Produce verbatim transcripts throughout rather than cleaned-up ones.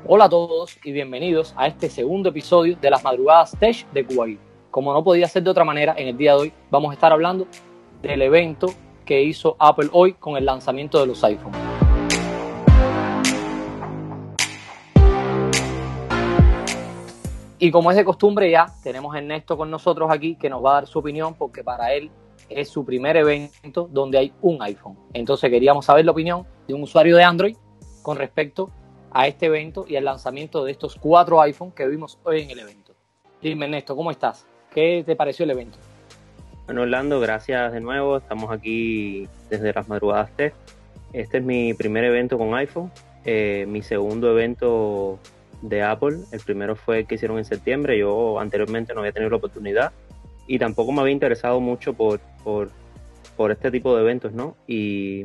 Hola a todos y bienvenidos a este segundo episodio de las madrugadas Tech de Cuba. Como no podía ser de otra manera, en el día de hoy vamos a estar hablando del evento que hizo Apple hoy con el lanzamiento de los iPhone. Y como es de costumbre, ya tenemos a Ernesto con nosotros aquí que nos va a dar su opinión, porque para él es su primer evento donde hay un iPhone. Entonces queríamos saber la opinión de un usuario de Android con respecto a este evento y al lanzamiento de estos cuatro iPhone que vimos hoy en el evento. Dime, Ernesto, ¿cómo estás? ¿Qué te pareció el evento? Bueno, Orlando, gracias de nuevo. Estamos aquí desde las madrugadas Tech. Este es mi primer evento con iPhone, eh, mi segundo evento de Apple. El primero fue el que hicieron en septiembre. Yo anteriormente no había tenido la oportunidad y tampoco me había interesado mucho por, por, por este tipo de eventos, ¿no? Y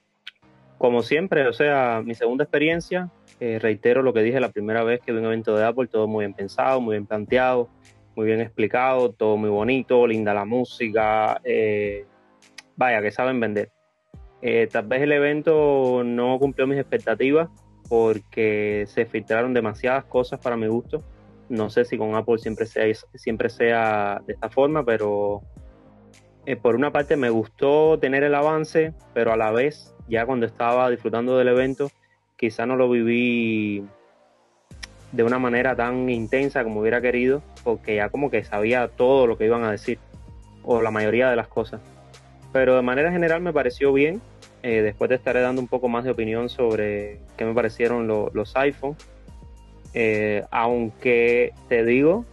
como siempre, o sea, mi segunda experiencia, eh, reitero lo que dije la primera vez que vi un evento de Apple, todo muy bien pensado, muy bien planteado, muy bien explicado, todo muy bonito, linda la música, eh, vaya, que saben vender. Eh, tal vez el evento no cumplió mis expectativas porque se filtraron demasiadas cosas para mi gusto. No sé si con Apple siempre sea, siempre sea de esta forma, pero eh, por una parte me gustó tener el avance, pero a la vez, ya cuando estaba disfrutando del evento, quizá no lo viví de una manera tan intensa como hubiera querido, porque ya como que sabía todo lo que iban a decir, o la mayoría de las cosas. Pero de manera general me pareció bien. Eh, después te estaré dando un poco más de opinión sobre qué me parecieron lo, los iPhone. Eh, aunque te digo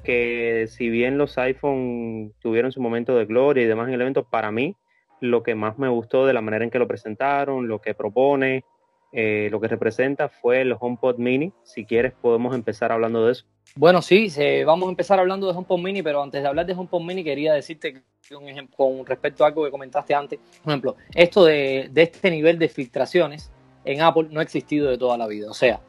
que si bien los iPhone tuvieron su momento de gloria y demás en el evento, para mí lo que más me gustó de la manera en que lo presentaron, lo que propone, eh, lo que representa fue el HomePod Mini. Si quieres podemos empezar hablando de eso. Bueno, sí, se, vamos a empezar hablando de HomePod Mini, pero antes de hablar de HomePod Mini quería decirte que un ejemplo, con respecto a algo que comentaste antes. Por ejemplo, esto de, de este nivel de filtraciones en Apple no ha existido de toda la vida. O sea,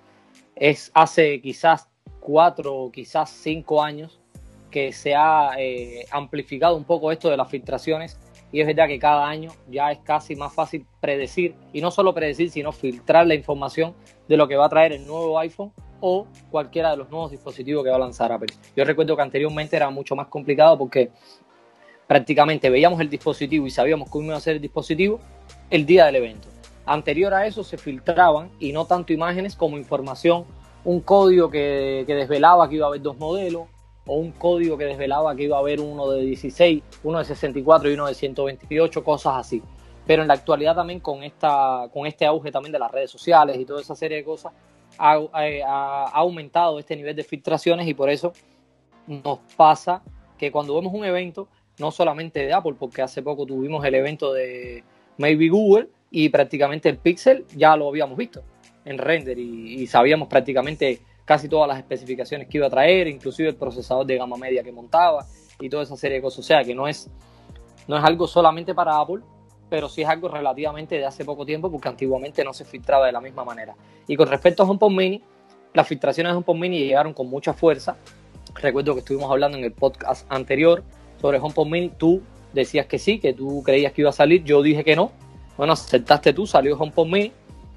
es hace quizás cuatro o quizás cinco años que se ha eh, amplificado un poco esto de las filtraciones, y es verdad que cada año ya es casi más fácil predecir, y no solo predecir, sino filtrar la información de lo que va a traer el nuevo iPhone o cualquiera de los nuevos dispositivos que va a lanzar Apple. Yo recuerdo que anteriormente era mucho más complicado porque prácticamente veíamos el dispositivo y sabíamos cómo iba a ser el dispositivo el día del evento. Anterior a eso se filtraban, y no tanto imágenes como información, un código que, que desvelaba que iba a haber dos modelos, o un código que desvelaba que iba a haber uno de dieciséis, uno de sesenta y cuatro y uno de ciento veintiocho, cosas así. Pero en la actualidad también con, esta, con este auge también de las redes sociales y toda esa serie de cosas, ha, ha, ha aumentado este nivel de filtraciones, y por eso nos pasa que cuando vemos un evento, no solamente de Apple, porque hace poco tuvimos el evento de Maybe Google, y prácticamente el Pixel ya lo habíamos visto en render y, y sabíamos prácticamente casi todas las especificaciones que iba a traer, inclusive el procesador de gama media que montaba y toda esa serie de cosas. O sea que no es, no es algo solamente para Apple, pero sí es algo relativamente de hace poco tiempo, porque antiguamente no se filtraba de la misma manera. Y con respecto a HomePod Mini, las filtraciones de HomePod Mini llegaron con mucha fuerza. Recuerdo que estuvimos hablando en el podcast anterior sobre HomePod Mini. Tú decías que sí, que tú creías que iba a salir, yo dije que no. Bueno, aceptaste tú, salió HomePod Mini.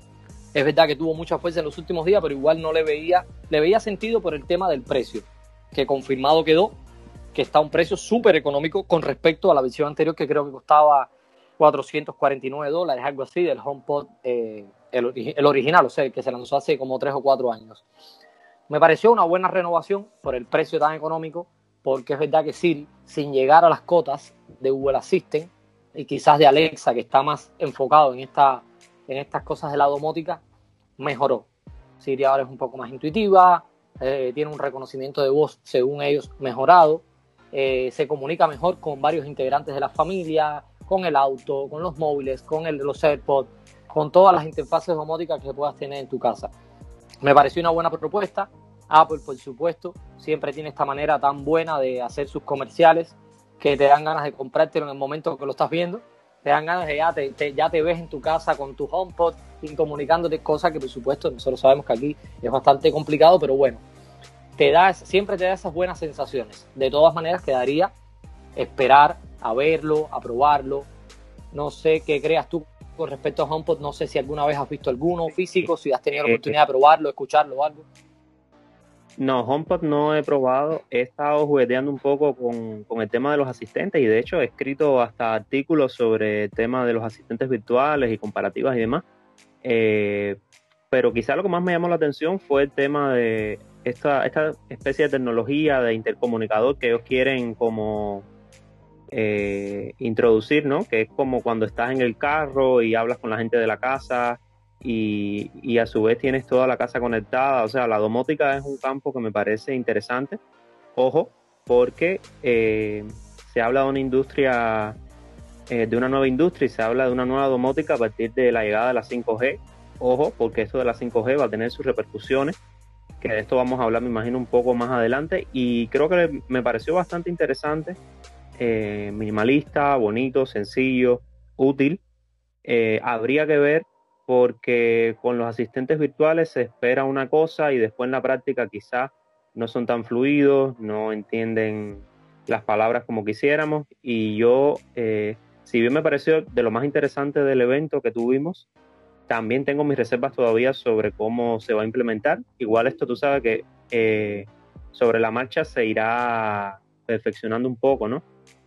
Es verdad que tuvo mucha fuerza en los últimos días, pero igual no le veía, le veía sentido por el tema del precio, que confirmado quedó que está a un precio súper económico con respecto a la versión anterior, que creo que costaba cuatrocientos cuarenta y nueve dólares, algo así, del HomePod, eh, el, el original, o sea, el que se lanzó hace como tres o cuatro años. Me pareció una buena renovación por el precio tan económico, porque es verdad que Siri, sin llegar a las cotas de Google Assistant y quizás de Alexa, que está más enfocado en esta en estas cosas de la domótica, mejoró. Siri ahora es un poco más intuitiva, eh, tiene un reconocimiento de voz, según ellos, mejorado, eh, se comunica mejor con varios integrantes de la familia, con el auto, con los móviles, con el, los AirPods, con todas las interfaces domóticas que puedas tener en tu casa. Me pareció una buena propuesta. Apple, por supuesto, siempre tiene esta manera tan buena de hacer sus comerciales que te dan ganas de comprártelo en el momento que lo estás viendo. Te dan ganas de ya te, te, ya te ves en tu casa con tu HomePod y comunicándote cosas que, por supuesto, nosotros sabemos que aquí es bastante complicado, pero bueno, te da, siempre te da esas buenas sensaciones. De todas maneras, quedaría esperar a verlo, a probarlo. No sé qué creas tú con respecto a HomePod. No sé si alguna vez has visto alguno físico, si has tenido la Eh, oportunidad de probarlo, escucharlo o algo. No, HomePod no he probado. He estado jugueteando un poco con, con el tema de los asistentes y de hecho he escrito hasta artículos sobre el tema de los asistentes virtuales y comparativas y demás. Eh, pero quizá lo que más me llamó la atención fue el tema de esta, esta especie de tecnología de intercomunicador que ellos quieren como eh, introducir, ¿no? Que es como cuando estás en el carro y hablas con la gente de la casa y, y a su vez tienes toda la casa conectada. O sea, la domótica es un campo que me parece interesante. Ojo, porque eh, se habla de una industria, eh, de una nueva industria y se habla de una nueva domótica a partir de la llegada de la cinco G. Ojo, porque esto de la cinco G va a tener sus repercusiones, que de esto vamos a hablar, me imagino, un poco más adelante. Y creo que me pareció bastante interesante, eh, minimalista, bonito, sencillo, útil. Eh, habría que ver porque con los asistentes virtuales se espera una cosa y después en la práctica quizás no son tan fluidos, no entienden las palabras como quisiéramos y yo, eh, si bien me pareció de lo más interesante del evento que tuvimos, también tengo mis reservas todavía sobre cómo se va a implementar. Igual esto tú sabes que eh, sobre la marcha se irá perfeccionando un poco, ¿no?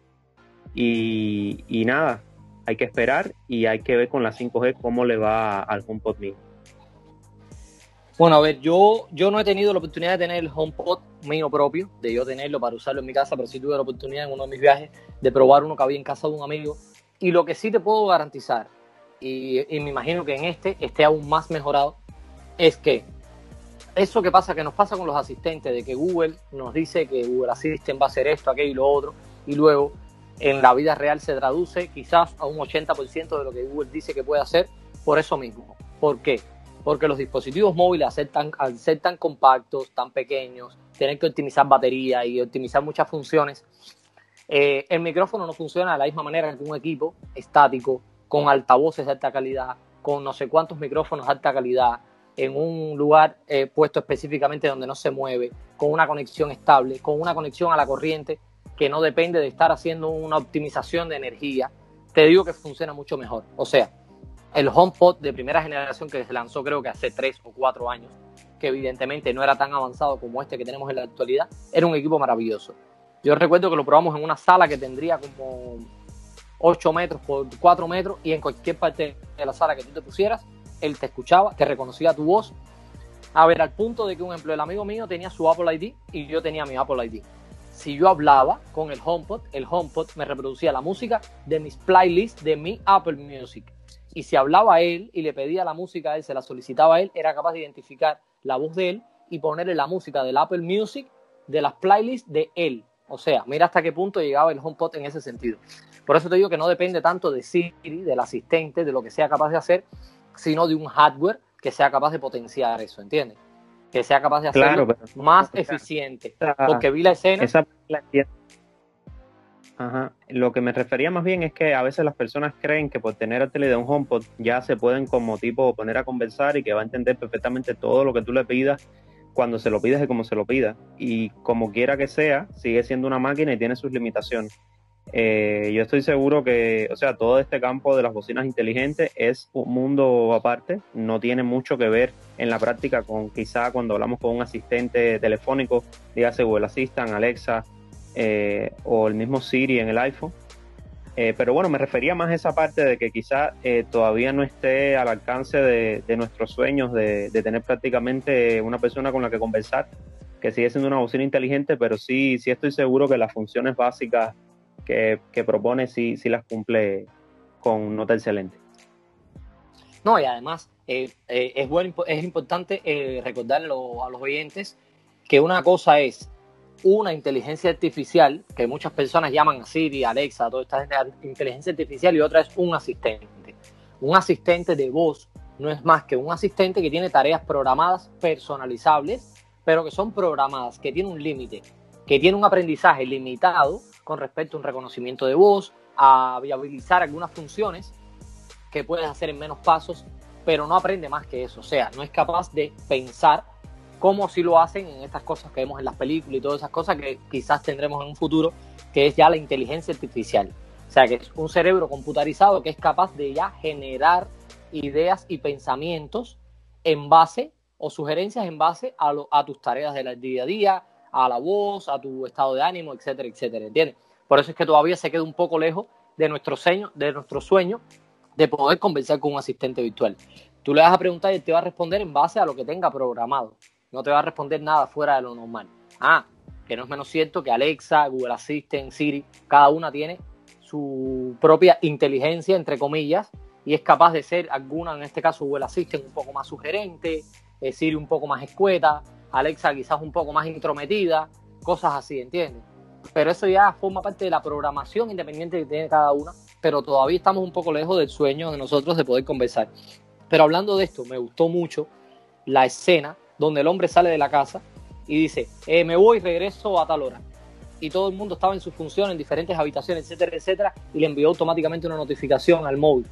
Y, y nada, hay que esperar y hay que ver con la cinco G cómo le va al HomePod mini. Bueno, a ver, yo, yo no he tenido la oportunidad de tener el HomePod mío propio, de yo tenerlo para usarlo en mi casa, pero sí tuve la oportunidad en uno de mis viajes de probar uno que había en casa de un amigo. Y lo que sí te puedo garantizar, y, y me imagino que en este esté aún más mejorado, es que eso que pasa, que nos pasa con los asistentes, de que Google nos dice que Google Assistant va a hacer esto, aquello y lo otro, y luego en la vida real se traduce quizás a un ochenta por ciento de lo que Google dice que puede hacer por eso mismo. ¿Por qué? Porque los dispositivos móviles, al ser tan, al ser tan compactos, tan pequeños, tienen que optimizar batería y optimizar muchas funciones, eh, el micrófono no funciona de la misma manera que un equipo estático, con altavoces de alta calidad, con no sé cuántos micrófonos de alta calidad, en un lugar eh, puesto específicamente donde no se mueve, con una conexión estable, con una conexión a la corriente que no depende de estar haciendo una optimización de energía. Te digo que funciona mucho mejor. O sea, el HomePod de primera generación que se lanzó creo que hace tres o cuatro años, que evidentemente no era tan avanzado como este que tenemos en la actualidad, era un equipo maravilloso. Yo recuerdo que lo probamos en una sala que tendría como ocho metros por cuatro metros y en cualquier parte de la sala que tú te pusieras, él te escuchaba, te reconocía tu voz. A ver, al punto de que un ejemplo, el amigo mío tenía su Apple I D y yo tenía mi Apple I D. Si yo hablaba con el HomePod, el HomePod me reproducía la música de mis playlists de mi Apple Music. Y si hablaba a él y le pedía la música a él, se la solicitaba a él, era capaz de identificar la voz de él y ponerle la música del Apple Music de las playlists de él. O sea, mira hasta qué punto llegaba el HomePod en ese sentido. Por eso te digo que no depende tanto de Siri, del asistente, de lo que sea capaz de hacer, sino de un hardware que sea capaz de potenciar eso, ¿entiendes? Que sea capaz de hacerlo Claro, pero más esa, eficiente. esa, Porque vi la escena. Esa la entiendo. Ajá. Lo que me refería más bien es que a veces las personas creen que por tener el tele de un HomePod ya se pueden como tipo poner a conversar y que va a entender perfectamente todo lo que tú le pidas cuando se lo pidas y como se lo pidas. Y como quiera que sea, sigue siendo una máquina y tiene sus limitaciones. Eh, yo estoy seguro que, o sea, todo este campo de las bocinas inteligentes es un mundo aparte, no tiene mucho que ver en la práctica con quizá cuando hablamos con un asistente telefónico, dígase Google Assistant, Alexa, eh, o el mismo Siri en el iPhone. Eh, pero bueno, me refería más a esa parte de que quizá eh, todavía no esté al alcance de, de nuestros sueños de, de tener prácticamente una persona con la que conversar, que sigue siendo una bocina inteligente, pero sí, sí estoy seguro que las funciones básicas que, que propone sí, sí las cumple con nota excelente. No, y además eh, eh, es, bueno, es importante eh, recordarlo a los oyentes que una cosa es una inteligencia artificial, que muchas personas llaman a Siri, Alexa, toda esta inteligencia artificial, y otra es un asistente. Un asistente de voz no es más que un asistente que tiene tareas programadas personalizables, pero que son programadas, que tiene un límite, que tiene un aprendizaje limitado con respecto a un reconocimiento de voz, a viabilizar algunas funciones que puedes hacer en menos pasos, pero no aprende más que eso. O sea, no es capaz de pensar como si lo hacen en estas cosas que vemos en las películas y todas esas cosas que quizás tendremos en un futuro, que es ya la inteligencia artificial. O sea, que es un cerebro computarizado que es capaz de ya generar ideas y pensamientos en base, o sugerencias en base a, lo, a tus tareas del día a día, a la voz, a tu estado de ánimo, etcétera, etcétera, ¿entiendes? Por eso es que todavía se queda un poco lejos de nuestro sueño, de nuestro sueño de poder conversar con un asistente virtual. Tú le vas a preguntar y él te va a responder en base a lo que tenga programado. No te va a responder nada fuera de lo normal. Ah, que no es menos cierto que Alexa, Google Assistant, Siri, cada una tiene su propia inteligencia, entre comillas, y es capaz de ser alguna, en este caso Google Assistant, un poco más sugerente, eh, Siri un poco más escueta, Alexa quizás un poco más intrometida, cosas así, ¿entiendes? Pero eso ya forma parte de la programación independiente que tiene cada una, pero todavía estamos un poco lejos del sueño de nosotros de poder conversar. Pero hablando de esto, me gustó mucho la escena donde el hombre sale de la casa y dice, eh, me voy y regreso a tal hora. Y todo el mundo estaba en su función, en diferentes habitaciones, etcétera, etcétera, y le envió automáticamente una notificación al móvil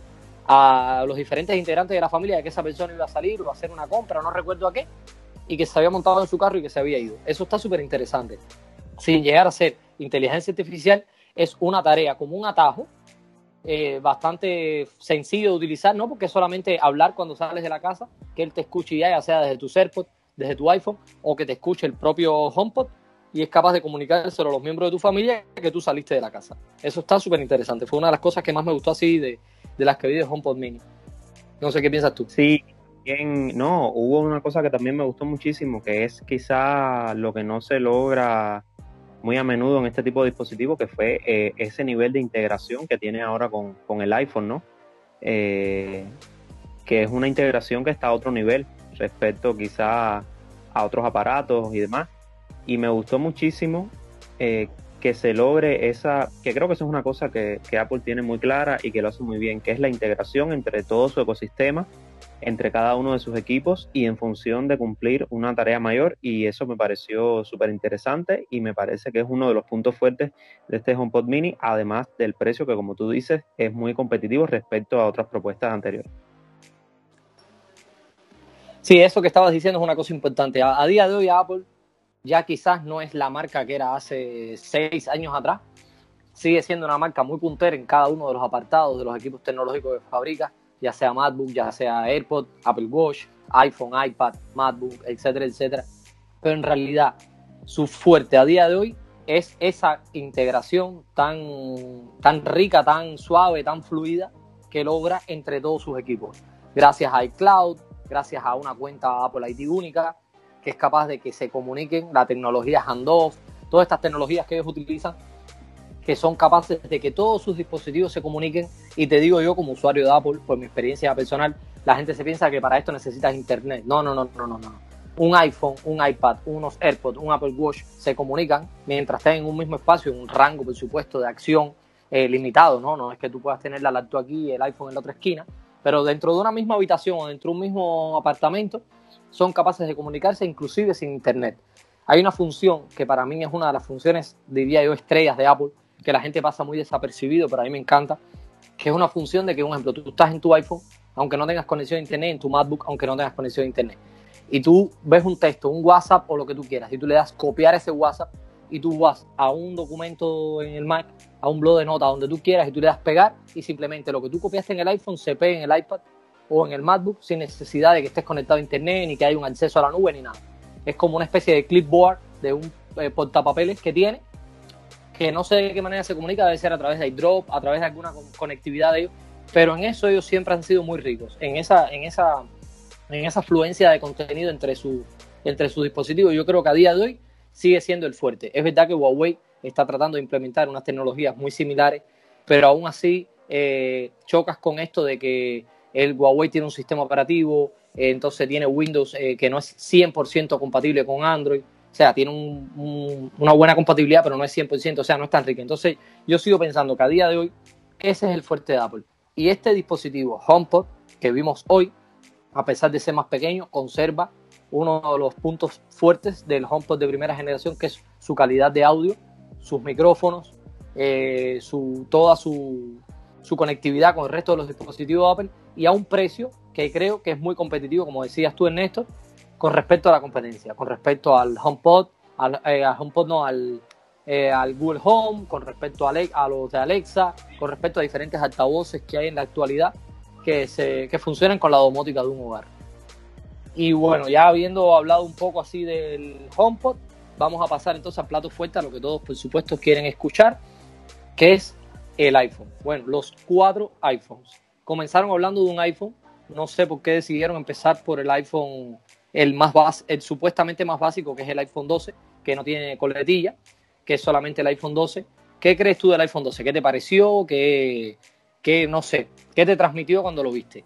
a los diferentes integrantes de la familia de que esa persona iba a salir o a hacer una compra, no recuerdo a qué, y que se había montado en su carro y que se había ido. Eso está súper interesante. Sin llegar a ser inteligencia artificial, es una tarea como un atajo, eh, bastante sencillo de utilizar, ¿no? Porque es solamente hablar cuando sales de la casa, que él te escuche ya, ya sea desde tu AirPods, desde tu iPhone, o que te escuche el propio HomePod, y es capaz de comunicárselo a los miembros de tu familia que tú saliste de la casa. Eso está súper interesante. Fue una de las cosas que más me gustó así de, de las que vi de HomePod Mini. No sé qué piensas tú. Sí, bien, no, hubo una cosa que también me gustó muchísimo, que es quizá lo que no se logra muy a menudo en este tipo de dispositivos, que fue eh, ese nivel de integración que tiene ahora con, con el iPhone, ¿no? Eh, que es una integración que está a otro nivel respecto quizá a otros aparatos y demás. Y me gustó muchísimo eh, que se logre esa, que creo que eso es una cosa que, que Apple tiene muy clara y que lo hace muy bien, que es la integración entre todo su ecosistema, entre cada uno de sus equipos y en función de cumplir una tarea mayor, y eso me pareció súper interesante y me parece que es uno de los puntos fuertes de este HomePod Mini, además del precio que, como tú dices, es muy competitivo respecto a otras propuestas anteriores. Sí, eso que estabas diciendo es una cosa importante. A, a día de hoy Apple ya quizás no es la marca que era hace seis años atrás. Sigue siendo una marca muy puntera en cada uno de los apartados de los equipos tecnológicos que fabrica, ya sea MacBook, ya sea AirPod, Apple Watch, iPhone, iPad, MacBook, etcétera, etcétera. Pero en realidad su fuerte a día de hoy es esa integración tan, tan rica, tan suave, tan fluida que logra entre todos sus equipos. Gracias a iCloud, gracias a una cuenta Apple I D única, que es capaz de que se comuniquen, la tecnología handoff, todas estas tecnologías que ellos utilizan, que son capaces de que todos sus dispositivos se comuniquen. Y te digo yo, como usuario de Apple, por mi experiencia personal, la gente se piensa que para esto necesitas internet. No, no, no, no, no, no. Un iPhone, un iPad, unos AirPods, un Apple Watch se comunican mientras estén en un mismo espacio, en un rango, por supuesto, de acción eh, limitado, ¿no? No es que tú puedas tener la laptop aquí y el iPhone en la otra esquina, pero dentro de una misma habitación o dentro de un mismo apartamento son capaces de comunicarse inclusive sin internet. Hay una función que para mí es una de las funciones, diría yo, estrellas de Apple, que la gente pasa muy desapercibido, pero a mí me encanta, que es una función de que, por ejemplo, tú estás en tu iPhone, aunque no tengas conexión a internet, en tu MacBook, aunque no tengas conexión a internet, y tú ves un texto, un WhatsApp o lo que tú quieras, y tú le das copiar ese WhatsApp y tú vas a un documento en el Mac, a un blog de notas, donde tú quieras, y tú le das pegar y simplemente lo que tú copiaste en el iPhone se pega en el iPad o en el MacBook sin necesidad de que estés conectado a internet ni que haya un acceso a la nube ni nada. Es como una especie de clipboard, de un eh, portapapeles que tiene, que no sé de qué manera se comunica, debe ser a través de iDrop, a través de alguna conectividad de ellos, pero en eso ellos siempre han sido muy ricos, en esa, en esa, en esa fluencia de contenido entre, su, entre sus dispositivos. Yo creo que a día de hoy sigue siendo el fuerte. Es verdad que Huawei está tratando de implementar unas tecnologías muy similares, pero aún así eh, chocas con esto de que el Huawei tiene un sistema operativo, eh, entonces tiene Windows eh, que no es cien por ciento compatible con Android. O sea, tiene un, un, una buena compatibilidad, pero no es cien por ciento, o sea, no es tan rica. Entonces, yo sigo pensando que a día de hoy, ese es el fuerte de Apple. Y este dispositivo HomePod que vimos hoy, a pesar de ser más pequeño, conserva uno de los puntos fuertes del HomePod de primera generación, que es su calidad de audio, sus micrófonos, eh, su, toda su, su conectividad con el resto de los dispositivos de Apple, y a un precio que creo que es muy competitivo, como decías tú, Ernesto, con respecto a la competencia, con respecto al HomePod, al, eh, al HomePod no, al, eh, al Google Home, con respecto a, Ale a los de Alexa, con respecto a diferentes altavoces que hay en la actualidad que, se, que funcionan con la domótica de un hogar. Y bueno, ya habiendo hablado un poco así del HomePod, vamos a pasar entonces al plato fuerte, a lo que todos por supuesto quieren escuchar, que es el iPhone. Bueno, los cuatro iPhones. Comenzaron hablando de un iPhone, no sé por qué decidieron empezar por el iPhone, el más bas el supuestamente más básico, que es el iPhone doce, que no tiene coletilla, que es solamente el iPhone doce. ¿Qué crees tú del iPhone doce? ¿Qué te pareció? ¿Qué, qué no sé, qué te transmitió cuando lo viste?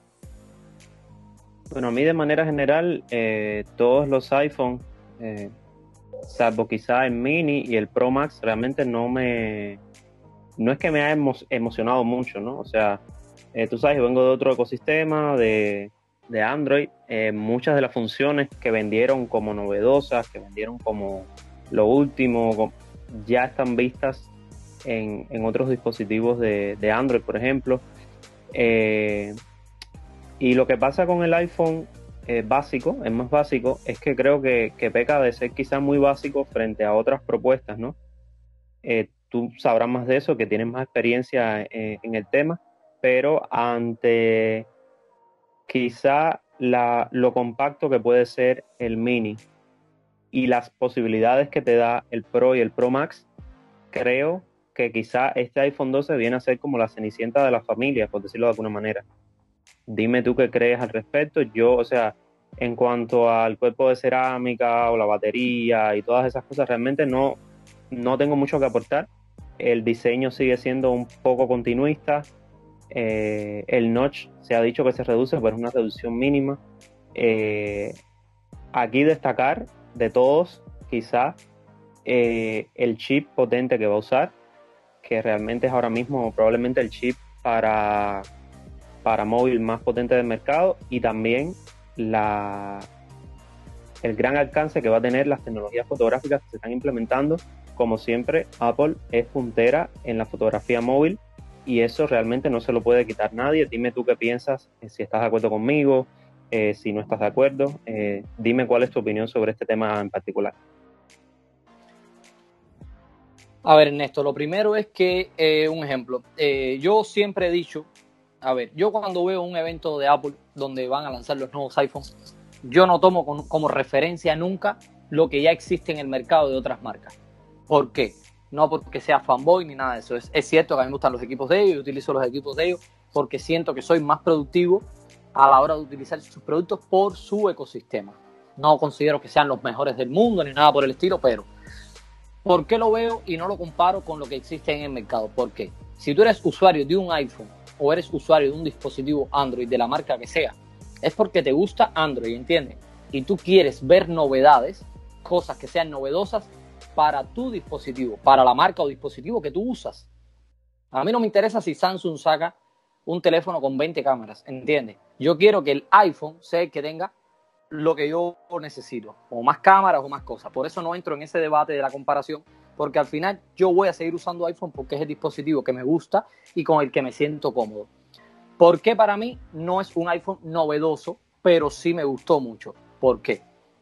Bueno, a mí de manera general, eh, todos los iPhones, eh, salvo quizá el Mini y el Pro Max, realmente no me, no es que me haya emo emocionado mucho, ¿no? O sea, eh, tú sabes, yo vengo de otro ecosistema, de, de Android, eh, muchas de las funciones que vendieron como novedosas, que vendieron como lo último, ya están vistas en, en otros dispositivos de, de Android, por ejemplo. Eh, y lo que pasa con el iPhone eh, básico, es más básico, es que creo que, que peca de ser quizás muy básico frente a otras propuestas, ¿no? Eh, tú sabrás más de eso, que tienes más experiencia en, en el tema, pero ante quizá la, lo compacto que puede ser el Mini y las posibilidades que te da el Pro y el Pro Max, creo que quizá este iPhone doce viene a ser como la cenicienta de la familia, por decirlo de alguna manera. Dime tú qué crees al respecto. Yo, o sea, en cuanto al cuerpo de cerámica o la batería y todas esas cosas, realmente no, no tengo mucho que aportar. El diseño sigue siendo un poco continuista. Eh, el notch se ha dicho que se reduce, pero es una reducción mínima. Eh, aquí destacar de todos, quizá, eh, el chip potente que va a usar, que realmente es ahora mismo probablemente el chip para, para móvil más potente del mercado, y también la, el gran alcance que va a tener las tecnologías fotográficas que se están implementando. Como siempre, Apple es puntera en la fotografía móvil y eso realmente no se lo puede quitar nadie. Dime tú qué piensas, eh, si estás de acuerdo conmigo, eh, si no estás de acuerdo. Eh, dime cuál es tu opinión sobre este tema en particular. A ver, Ernesto, lo primero es que, eh, un ejemplo, eh, yo siempre he dicho, a ver, yo cuando veo un evento de Apple donde van a lanzar los nuevos iPhones, yo no tomo con, como referencia nunca lo que ya existe en el mercado de otras marcas. ¿Por qué? No porque sea fanboy ni nada de eso. Es, es cierto que a mí me gustan los equipos de ellos, yo utilizo los equipos de ellos porque siento que soy más productivo a la hora de utilizar sus productos por su ecosistema. No considero que sean los mejores del mundo ni nada por el estilo, pero ¿por qué lo veo y no lo comparo con lo que existe en el mercado? Porque si tú eres usuario de un iPhone o eres usuario de un dispositivo Android de la marca que sea, es porque te gusta Android, ¿entiendes? Y tú quieres ver novedades, cosas que sean novedosas para tu dispositivo, para la marca o dispositivo que tú usas. A mí no me interesa si Samsung saca un teléfono con veinte cámaras, ¿entiendes? Yo quiero que el iPhone sea el que tenga lo que yo necesito, o más cámaras o más cosas. Por eso no entro en ese debate de la comparación, porque al final yo voy a seguir usando iPhone porque es el dispositivo que me gusta y con el que me siento cómodo. ¿Por qué para mí no es un iPhone novedoso, pero sí me gustó mucho? ¿Por qué?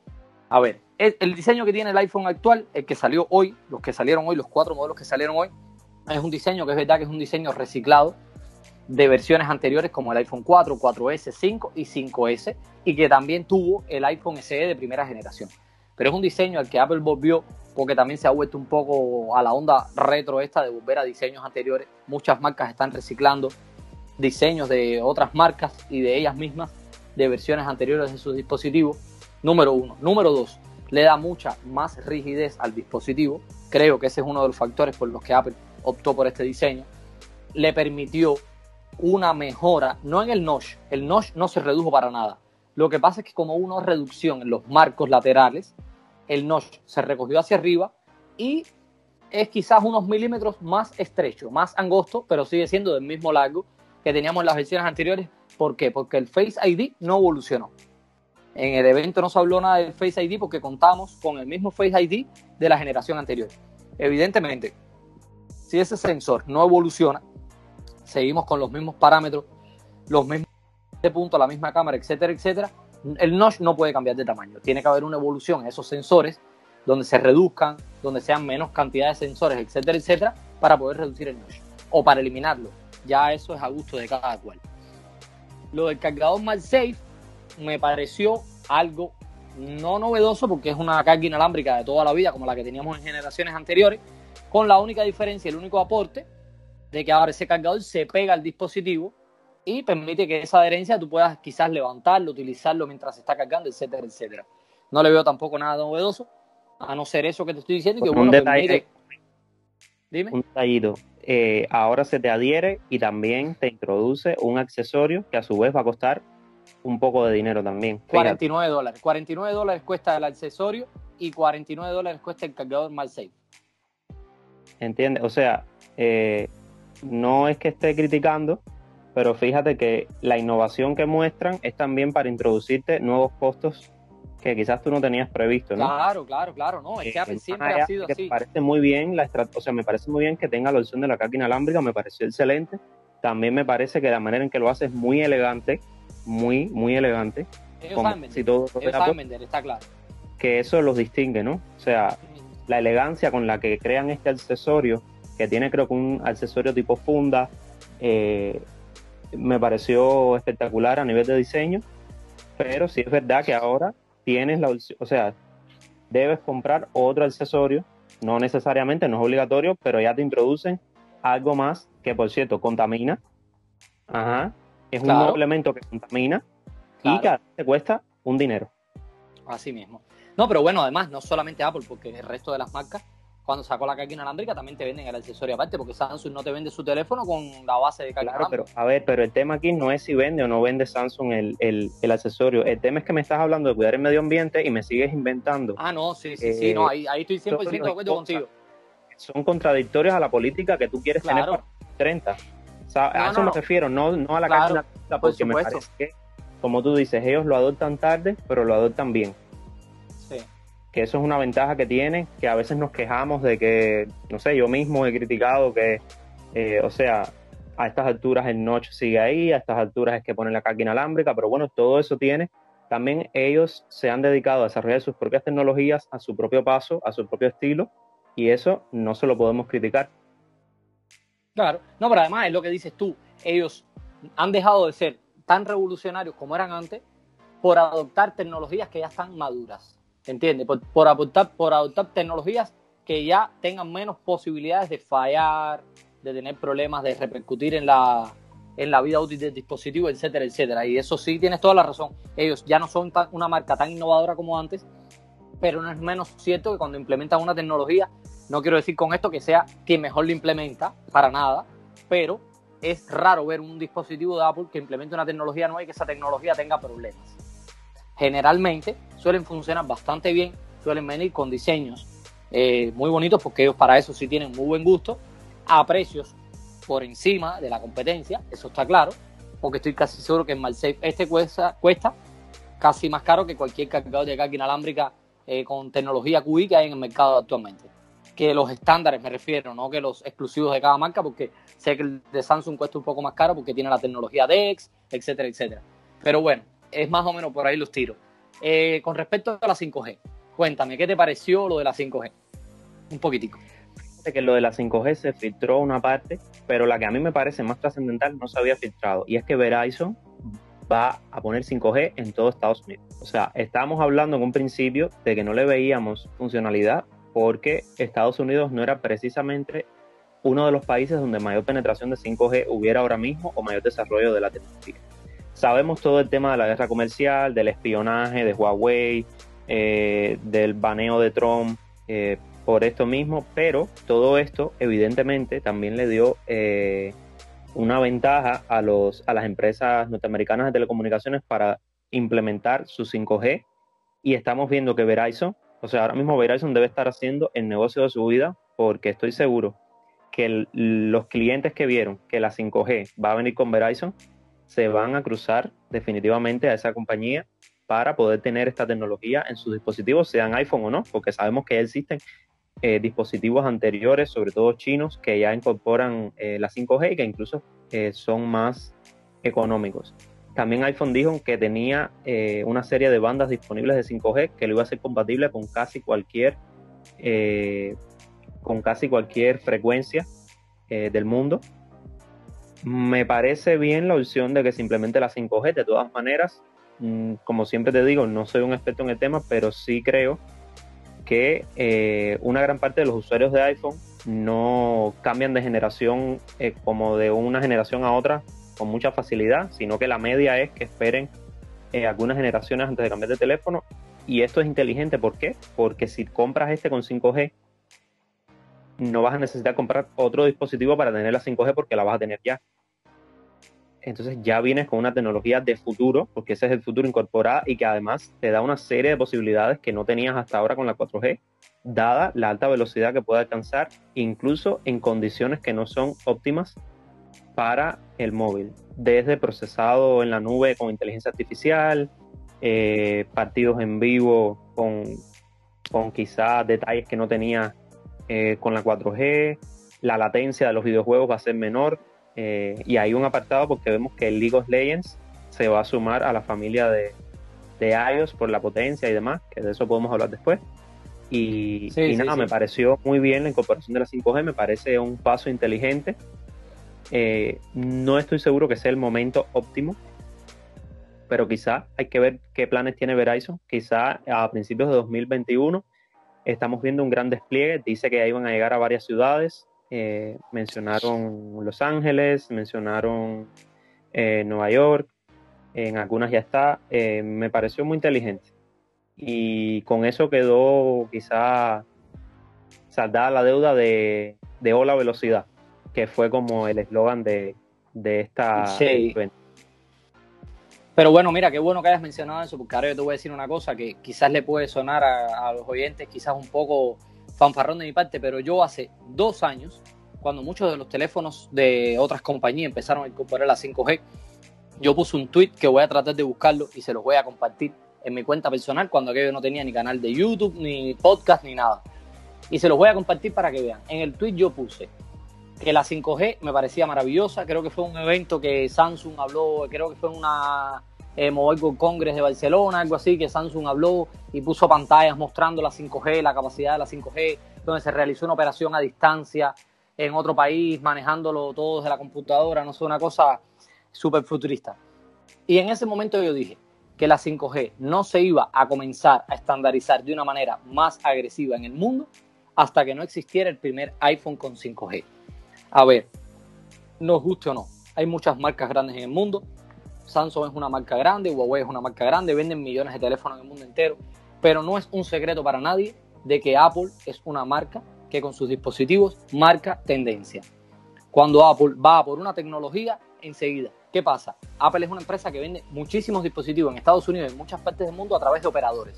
A ver, el, el diseño que tiene el iPhone actual, el que salió hoy, los que salieron hoy, los cuatro modelos que salieron hoy, es un diseño que es verdad que es un diseño reciclado de versiones anteriores como el iPhone cuatro, cuatro ese, cinco y cinco ese, y que también tuvo el iPhone S E de primera generación. Pero es un diseño al que Apple volvió porque también se ha vuelto un poco a la onda retro esta de volver a diseños anteriores. Muchas marcas están reciclando diseños de otras marcas y de ellas mismas de versiones anteriores de sus dispositivos. Número uno. Número dos, le da mucha más rigidez al dispositivo. Creo que ese es uno de los factores por los que Apple optó por este diseño. Le permitió una mejora, no en el notch, el notch no se redujo para nada. Lo que pasa es que como hubo una reducción en los marcos laterales, el notch se recogió hacia arriba y es quizás unos milímetros más estrecho, más angosto, pero sigue siendo del mismo largo que teníamos en las versiones anteriores. ¿Por qué? Porque el Face I D no evolucionó. En el evento no se habló nada del Face I D porque contamos con el mismo Face I D de la generación anterior. Evidentemente, si ese sensor no evoluciona, seguimos con los mismos parámetros, los mismos de punto, la misma cámara, etcétera, etcétera, el notch no puede cambiar de tamaño. Tiene que haber una evolución en esos sensores donde se reduzcan, donde sean menos cantidades de sensores, etcétera, etcétera, para poder reducir el notch o para eliminarlo. Ya eso es a gusto de cada cual. Lo del cargador MagSafe me pareció algo no novedoso porque es una carga inalámbrica de toda la vida como la que teníamos en generaciones anteriores, con la única diferencia, el único aporte de que ahora ese cargador se pega al dispositivo y permite que esa adherencia tú puedas quizás levantarlo, utilizarlo mientras se está cargando, etcétera, etcétera. No le veo tampoco nada novedoso, a no ser eso que te estoy diciendo. Y que, un bueno, detalle, permite... Dime. Un detallito. Eh, ahora se te adhiere y también te introduce un accesorio que a su vez va a costar un poco de dinero también. Fíjate. cuarenta y nueve dólares. cuarenta y nueve dólares cuesta el accesorio y cuarenta y nueve dólares cuesta el cargador MagSafe. ¿Entiendes? O sea, eh, no es que esté criticando, pero fíjate que la innovación que muestran es también para introducirte nuevos costos que quizás tú no tenías previsto, ¿no? Claro, claro, claro, no, es que Apple Eh, siempre más allá ha sido de que así. Me parece muy bien la estrat- o sea, me parece muy bien que tenga la opción de la carga inalámbrica, me pareció excelente. También me parece que la manera en que lo hace es muy elegante, muy, muy elegante. Ellos Como saben vender, si todo ellos fuera saben por- vender, está claro. que eso los distingue, ¿no? O sea, la elegancia con la que crean este accesorio, que tiene creo que un accesorio tipo funda, eh, me pareció espectacular a nivel de diseño, pero sí es verdad que ahora tienes la opción, o sea, debes comprar otro accesorio, no necesariamente, no es obligatorio, pero ya te introducen algo más que, por cierto, contamina. Ajá. Es un Claro. nuevo elemento que contamina y Claro. que te cuesta un dinero. Así mismo. No, pero bueno, además, no solamente Apple, porque el resto de las marcas, cuando sacó la carga inalámbrica, también te venden el accesorio aparte, porque Samsung no te vende su teléfono con la base de carga Claro, pero inalámbrica. a ver, pero el tema aquí no es si vende o no vende Samsung el, el, el accesorio. El tema es que me estás hablando de cuidar el medio ambiente y me sigues inventando. Ah, no, sí, sí, eh, sí, no, ahí, ahí estoy cien por ciento de acuerdo cosas contigo. que son contradictorias a la política que tú quieres Claro. tener para treinta. O sea, No, a eso no, me no. refiero, no, no a la Claro, carga inalámbrica, por porque me supuesto. parece que, como tú dices, ellos lo adoptan tarde, pero lo adoptan bien. Sí. Que eso es una ventaja que tienen, que a veces nos quejamos de que, no sé, yo mismo he criticado que, eh, o sea, a estas alturas el notch sigue ahí, a estas alturas es que ponen la carga inalámbrica, pero bueno, todo eso tiene. También ellos se han dedicado a desarrollar sus propias tecnologías a su propio paso, a su propio estilo, y eso no se lo podemos criticar. Claro, no, pero además es lo que dices tú, ellos han dejado de ser tan revolucionarios como eran antes por adoptar tecnologías que ya están maduras, ¿entiendes? Por, por, adoptar, por adoptar tecnologías que ya tengan menos posibilidades de fallar, de tener problemas, de repercutir en la, en la vida útil del dispositivo, etcétera, etcétera. Y eso sí, tienes toda la razón, ellos ya no son tan, una marca tan innovadora como antes, pero no es menos cierto que cuando implementan una tecnología, no quiero decir con esto que sea quien mejor lo implementa, para nada, pero es raro ver un dispositivo de Apple que implemente una tecnología nueva y que esa tecnología tenga problemas. Generalmente suelen funcionar bastante bien, suelen venir con diseños eh, muy bonitos, porque ellos para eso sí tienen muy buen gusto, a precios por encima de la competencia, eso está claro, porque estoy casi seguro que el MagSafe este cuesta, cuesta casi más caro que cualquier cargador de carga inalámbrica eh, con tecnología Q I que hay en el mercado actualmente. Que los estándares me refiero, no que los exclusivos de cada marca, porque sé que el de Samsung cuesta un poco más caro porque tiene la tecnología D E X, etcétera, etcétera. Pero bueno, es más o menos por ahí los tiros. Eh, con respecto a la cinco G, cuéntame, ¿qué te pareció lo de la cinco G? Un poquitico. Que lo de la cinco G se filtró una parte, pero la que a mí me parece más trascendental no se había filtrado, y es que Verizon va a poner cinco G en todo Estados Unidos. O sea, estábamos hablando en un principio de que no le veíamos funcionalidad porque Estados Unidos no era precisamente uno de los países donde mayor penetración de cinco G hubiera ahora mismo o mayor desarrollo de la tecnología. Sabemos todo el tema de la guerra comercial, del espionaje de Huawei, eh, del baneo de Trump, eh, por esto mismo, pero todo esto evidentemente también le dio eh, una ventaja a, los, a las empresas norteamericanas de telecomunicaciones para implementar su cinco G, y estamos viendo que Verizon, o sea, ahora mismo Verizon debe estar haciendo el negocio de su vida, porque estoy seguro que el, los clientes que vieron que la cinco G va a venir con Verizon se van a cruzar definitivamente a esa compañía para poder tener esta tecnología en sus dispositivos, sean iPhone o no, porque sabemos que ya existen Eh, dispositivos anteriores, sobre todo chinos, que ya incorporan eh, la cinco G y que incluso eh, son más económicos. También iPhone dijo que tenía eh, una serie de bandas disponibles de cinco G que lo iba a ser compatible con casi cualquier eh, con casi cualquier frecuencia eh, del mundo. Me parece bien la opción de que se implemente la cinco G. De todas maneras, mmm, como siempre te digo, no soy un experto en el tema, pero sí creo que eh, una gran parte de los usuarios de iPhone no cambian de generación eh, como de una generación a otra con mucha facilidad, sino que la media es que esperen eh, algunas generaciones antes de cambiar de teléfono. Y esto es inteligente, ¿por qué? Porque si compras este con cinco G, no vas a necesitar comprar otro dispositivo para tener la cinco G porque la vas a tener ya. Entonces ya vienes con una tecnología de futuro, porque ese es el futuro incorporada y que además te da una serie de posibilidades que no tenías hasta ahora con la cuatro G, dada la alta velocidad que puede alcanzar, incluso en condiciones que no son óptimas para el móvil. Desde procesado en la nube con inteligencia artificial, eh, partidos en vivo con, con quizás detalles que no tenía eh, con la cuatro G, la latencia de los videojuegos va a ser menor. Eh, y hay un apartado porque vemos que el League of Legends se va a sumar a la familia de, de iOS por la potencia y demás, que de eso podemos hablar después. Y, Sí, y sí, nada, sí. me pareció muy bien la incorporación de la cinco G, me parece un paso inteligente. Eh, no estoy seguro que sea el momento óptimo, pero quizá hay que ver qué planes tiene Verizon. Quizá a principios de dos mil veintiuno estamos viendo un gran despliegue. Dice que ahí van a llegar a varias ciudades. Eh, mencionaron Los Ángeles, mencionaron eh, Nueva York, en algunas ya está. Eh, me pareció muy inteligente. Y con eso quedó quizá saldada la deuda de, de Hola Velocidad, que fue como el eslogan de, de esta Sí. evento. Pero bueno, mira, qué bueno que hayas mencionado eso, porque ahora yo te voy a decir una cosa que quizás le puede sonar a, a los oyentes, quizás un poco fanfarrón de mi parte, pero yo hace dos años, cuando muchos de los teléfonos de otras compañías empezaron a incorporar la cinco G, yo puse un tweet que voy a tratar de buscarlo y se los voy a compartir en mi cuenta personal, cuando aquello no tenía ni canal de YouTube, ni podcast, ni nada. Y se los voy a compartir para que vean. En el tweet yo puse que la cinco G me parecía maravillosa. Creo que fue un evento que Samsung habló, creo que fue en una eh, Mobile World Congress de Barcelona, algo así, que Samsung habló y puso pantallas mostrando la cinco G, la capacidad de la cinco G, donde se realizó una operación a distancia en otro país, manejándolo todo desde la computadora, no sé, una cosa súper futurista. Y en ese momento yo dije que la cinco G no se iba a comenzar a estandarizar de una manera más agresiva en el mundo hasta que no existiera el primer iPhone con cinco G. A ver, nos guste o no, hay muchas marcas grandes en el mundo. Samsung es una marca grande, Huawei es una marca grande, venden millones de teléfonos en el mundo entero, pero no es un secreto para nadie de que Apple es una marca que con sus dispositivos marca tendencia. Cuando Apple va por una tecnología, enseguida, ¿qué pasa? Apple es una empresa que vende muchísimos dispositivos en Estados Unidos y en muchas partes del mundo a través de operadores.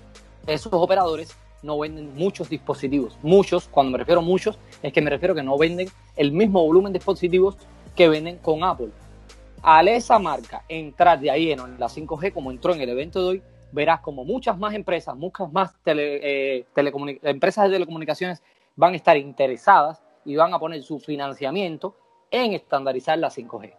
Esos operadores no venden muchos dispositivos. Muchos, cuando me refiero a muchos, es que me refiero a que no venden el mismo volumen de dispositivos que venden con Apple. Al esa marca entrar de ahí en la cinco G, como entró en el evento de hoy, verás como muchas más empresas, muchas más tele, eh, telecomunic- empresas de telecomunicaciones van a estar interesadas y van a poner su financiamiento en estandarizar la cinco G,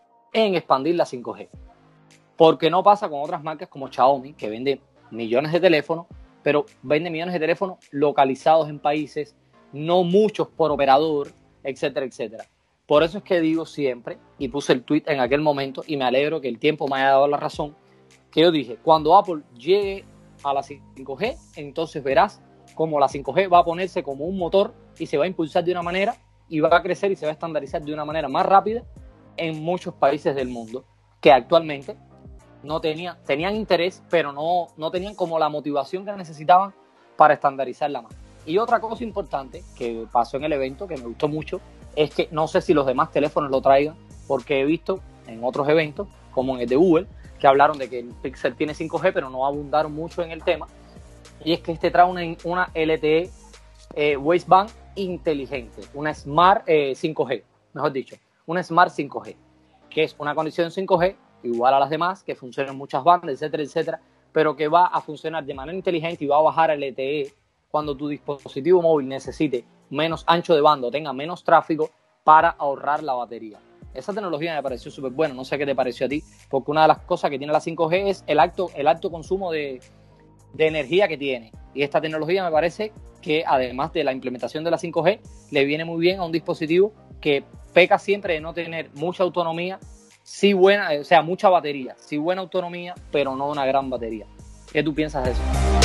en expandir la cinco G. Porque no pasa con otras marcas como Xiaomi, que vende millones de teléfonos, pero vende millones de teléfonos localizados en países, no muchos por operador, etcétera, etcétera. Por eso es que digo siempre, y puse el tweet en aquel momento, y me alegro que el tiempo me haya dado la razón, que yo dije, cuando Apple llegue a la cinco G, entonces verás cómo la cinco G va a ponerse como un motor y se va a impulsar de una manera y va a crecer y se va a estandarizar de una manera más rápida en muchos países del mundo que actualmente no tenían, tenían interés, pero no, no tenían como la motivación que necesitaban para estandarizarla más. Y otra cosa importante que pasó en el evento, que me gustó mucho, es que no sé si los demás teléfonos lo traigan, porque he visto en otros eventos, como en el de Google, que hablaron de que el Pixel tiene cinco G, pero no abundaron mucho en el tema, y es que este trae una, una L T E eh, Baseband inteligente, una Smart eh, cinco G, mejor dicho, una Smart cinco G, que es una conexión cinco G igual a las demás, que funcionan en muchas bandas, etcétera, etcétera, pero que va a funcionar de manera inteligente y va a bajar el L T E cuando tu dispositivo móvil necesite menos ancho de banda o tenga menos tráfico para ahorrar la batería. Esa tecnología me pareció súper buena, no sé qué te pareció a ti, porque una de las cosas que tiene la cinco G es el alto, el alto consumo de, de energía que tiene Y esta tecnología me parece que, además de la implementación de la cinco G, le viene muy bien a un dispositivo que peca siempre de no tener mucha autonomía, sí buena, o sea, mucha batería, sí buena autonomía, pero no una gran batería. ¿Qué tú piensas de eso?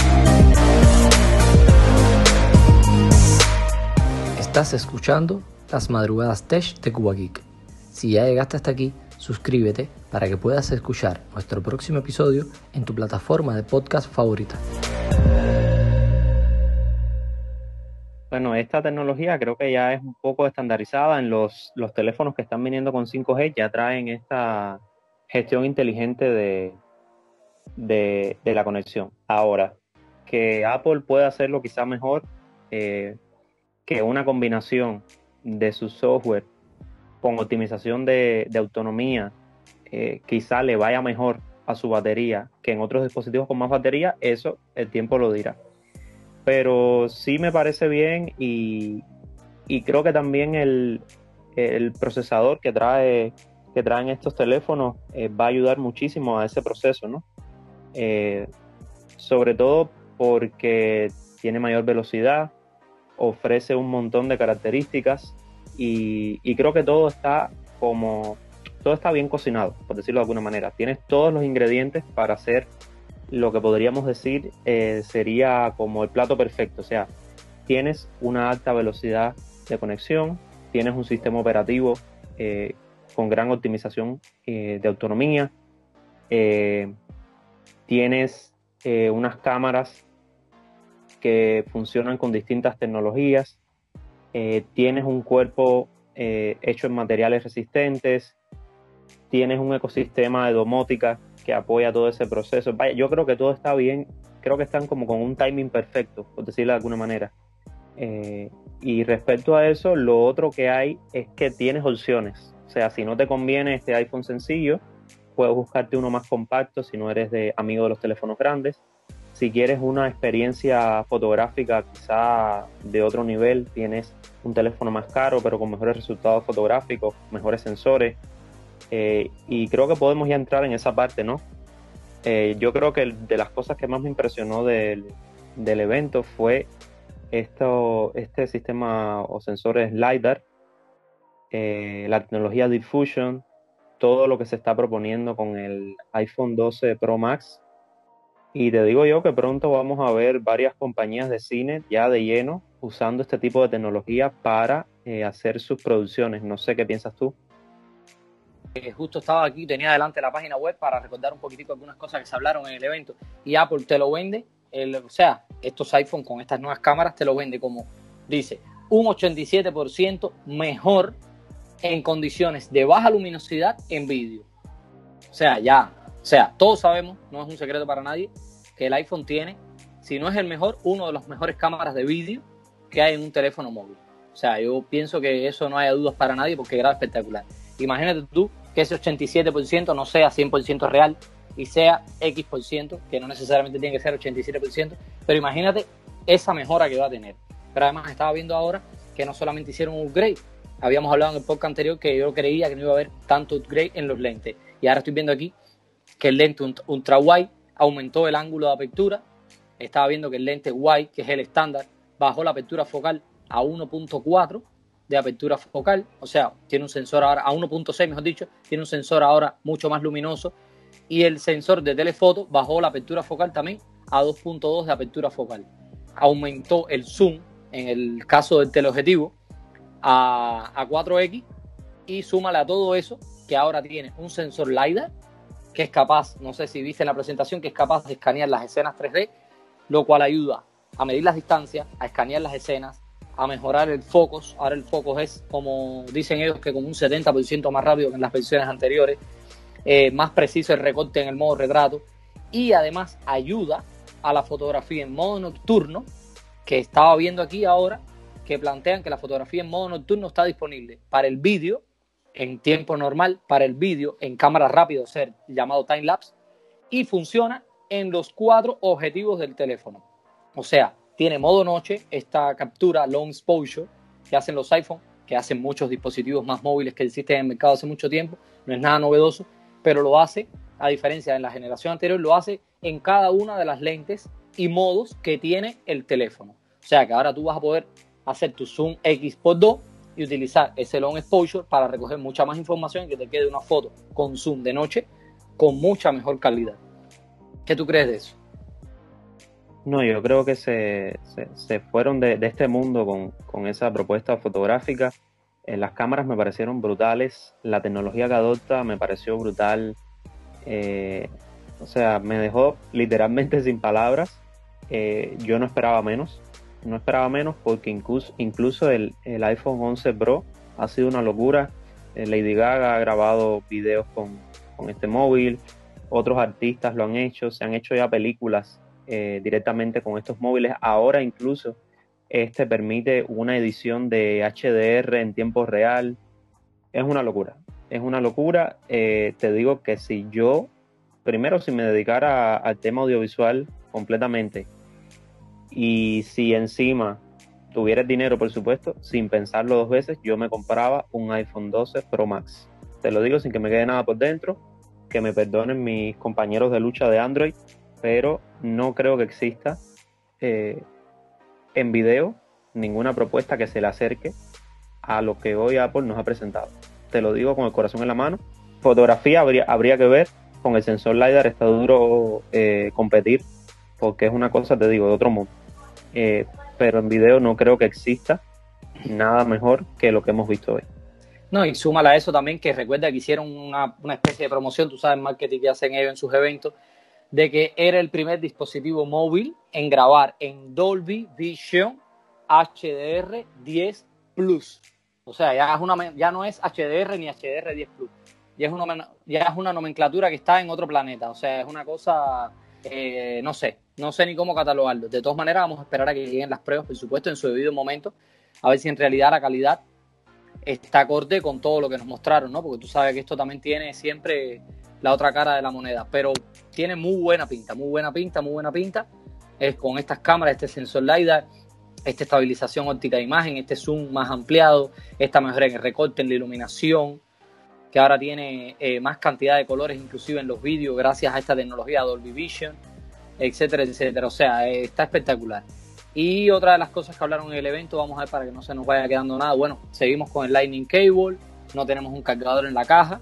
Estás escuchando Las Madrugadas Tech de Cuba Geek. Si ya llegaste hasta aquí, suscríbete para que puedas escuchar nuestro próximo episodio en tu plataforma de podcast favorita. Bueno, esta tecnología creo que ya es un poco estandarizada en los, los teléfonos que están viniendo con cinco G, ya traen esta gestión inteligente de, de, de la conexión. Ahora, que Apple pueda hacerlo quizá mejor, eh, que una combinación de su software con optimización de, de autonomía eh, quizá le vaya mejor a su batería que en otros dispositivos con más batería, eso el tiempo lo dirá. Pero sí me parece bien y, y creo que también el, el procesador que trae que traen estos teléfonos eh, va a ayudar muchísimo a ese proceso, ¿no? Eh, sobre todo porque tiene mayor velocidad, ofrece un montón de características y, y creo que todo está como todo está bien cocinado, por decirlo de alguna manera. Tienes todos los ingredientes para hacer lo que podríamos decir eh, sería como el plato perfecto. O sea, tienes una alta velocidad de conexión, tienes un sistema operativo eh, con gran optimización eh, de autonomía, eh, tienes eh, unas cámaras que funcionan con distintas tecnologías, eh, tienes un cuerpo eh, hecho en materiales resistentes, tienes un ecosistema de domótica que apoya todo ese proceso. Vaya, yo creo que todo está bien, creo que están como con un timing perfecto, por decirlo de alguna manera. Eh, y respecto a eso, lo otro que hay es que tienes opciones. O sea, si no te conviene este iPhone sencillo, puedes buscarte uno más compacto si no eres de amigo de los teléfonos grandes. Si quieres una experiencia fotográfica quizá de otro nivel, tienes un teléfono más caro pero con mejores resultados fotográficos, mejores sensores. Eh, y creo que podemos ya entrar en esa parte, ¿no? Eh, yo creo que de las cosas que más me impresionó del, del evento fue esto, este sistema o sensores LiDAR, eh, la tecnología Diffusion, todo lo que se está proponiendo con el iPhone doce Pro Max. Y te digo yo que pronto vamos a ver varias compañías de cine ya de lleno usando este tipo de tecnología para eh, hacer sus producciones. No sé qué piensas tú. Eh, justo estaba aquí, tenía delante la página web para recordar un poquitico algunas cosas que se hablaron en el evento, y Apple te lo vende, el, o sea, estos iPhone con estas nuevas cámaras te lo vende como, dice, un ochenta y siete por ciento mejor en condiciones de baja luminosidad en vídeo. O sea, ya, o sea, todos sabemos, no es un secreto para nadie, que el iPhone tiene, si no es el mejor, uno de los mejores cámaras de vídeo que hay en un teléfono móvil. O sea, yo pienso que eso no haya dudas para nadie porque graba espectacular. Imagínate tú que ese ochenta y siete por ciento no sea cien por ciento real y sea X por ciento, que no necesariamente tiene que ser ochenta y siete por ciento, pero imagínate esa mejora que va a tener. Pero además estaba viendo ahora que no solamente hicieron un upgrade, habíamos hablado en el podcast anterior que yo creía que no iba a haber tanto upgrade en los lentes, y ahora estoy viendo aquí que el lente ultra wide aumentó el ángulo de apertura, estaba viendo que el lente wide, que es el estándar, bajó la apertura focal a uno punto cuatro de apertura focal, o sea, tiene un sensor ahora, a uno punto seis mejor dicho, tiene un sensor ahora mucho más luminoso, y el sensor de telefoto bajó la apertura focal también a dos punto dos de apertura focal. Aumentó el zoom, en el caso del teleobjetivo, a, a cuatro equis, y súmale a todo eso que ahora tiene un sensor LiDAR, que es capaz, no sé si viste en la presentación, que es capaz de escanear las escenas tres D, lo cual ayuda a medir las distancias, a escanear las escenas, a mejorar el focus. Ahora el focus es, como dicen ellos, que como un setenta por ciento más rápido que en las versiones anteriores, eh, más preciso el recorte en el modo retrato, y además ayuda a la fotografía en modo nocturno, que estaba viendo aquí ahora, que plantean que la fotografía en modo nocturno está disponible para el vídeo en tiempo normal, para el vídeo en cámara rápida, o sea, llamado time lapse, y funciona en los cuatro objetivos del teléfono. O sea, tiene modo noche, esta captura long exposure que hacen los iPhone, que hacen muchos dispositivos más móviles que existen en el mercado hace mucho tiempo, no es nada novedoso, pero lo hace, a diferencia de la generación anterior, lo hace en cada una de las lentes y modos que tiene el teléfono. O sea que ahora tú vas a poder hacer tu zoom X por dos y utilizar ese long exposure para recoger mucha más información y que te quede una foto con zoom de noche con mucha mejor calidad. ¿Qué tú crees de eso? No, yo creo que se, se, se fueron de, de este mundo con, con esa propuesta fotográfica. Eh, las cámaras me parecieron brutales, la tecnología que adopta me pareció brutal. Eh, o sea, me dejó literalmente sin palabras. Eh, yo no esperaba menos, no esperaba menos porque incluso, incluso el, el iPhone once Pro ha sido una locura. Eh, Lady Gaga ha grabado videos con, con este móvil, otros artistas lo han hecho, se han hecho ya películas eh, directamente con estos móviles. Ahora incluso este permite una edición de H D R en tiempo real. Es una locura, es una locura. Eh, te digo que si yo, primero si me dedicara al tema audiovisual completamente y si encima tuviera el dinero, por supuesto, sin pensarlo dos veces, yo me compraba un iPhone doce Pro Max. Te lo digo sin que me quede nada por dentro, que me perdonen mis compañeros de lucha de Android, pero no creo que exista eh, en video ninguna propuesta que se le acerque a lo que hoy Apple nos ha presentado. Te lo digo con el corazón en la mano. Fotografía habría, habría que ver, con el sensor LiDAR está duro eh, competir, porque es una cosa, te digo, de otro mundo. Eh, pero en video no creo que exista nada mejor que lo que hemos visto hoy. No, y súmala a eso también, que recuerda que hicieron una, una especie de promoción, tú sabes, marketing que hacen ellos en sus eventos, de que era el primer dispositivo móvil en grabar en Dolby Vision H D R diez Plus. O sea, ya, es una, ya no es H D R ni H D R diez Plus. Ya es, una, ya es una nomenclatura que está en otro planeta. O sea, es una cosa, eh, no sé, no sé ni cómo catalogarlo. De todas maneras, vamos a esperar a que lleguen las pruebas, por supuesto, en su debido momento, a ver si en realidad la calidad está acorde con todo lo que nos mostraron, ¿no? Porque tú sabes que esto también tiene siempre la otra cara de la moneda, pero tiene muy buena pinta, muy buena pinta, muy buena pinta, es con estas cámaras, este sensor LiDAR, esta estabilización óptica de imagen, este zoom más ampliado, esta mejora en el recorte, en la iluminación, que ahora tiene eh, más cantidad de colores inclusive en los vídeos gracias a esta tecnología Dolby Vision, etcétera, etcétera. O sea, eh, está espectacular. Y otra de las cosas que hablaron en el evento, vamos a ver para que no se nos vaya quedando nada, bueno, seguimos con el Lightning Cable, no tenemos un cargador en la caja.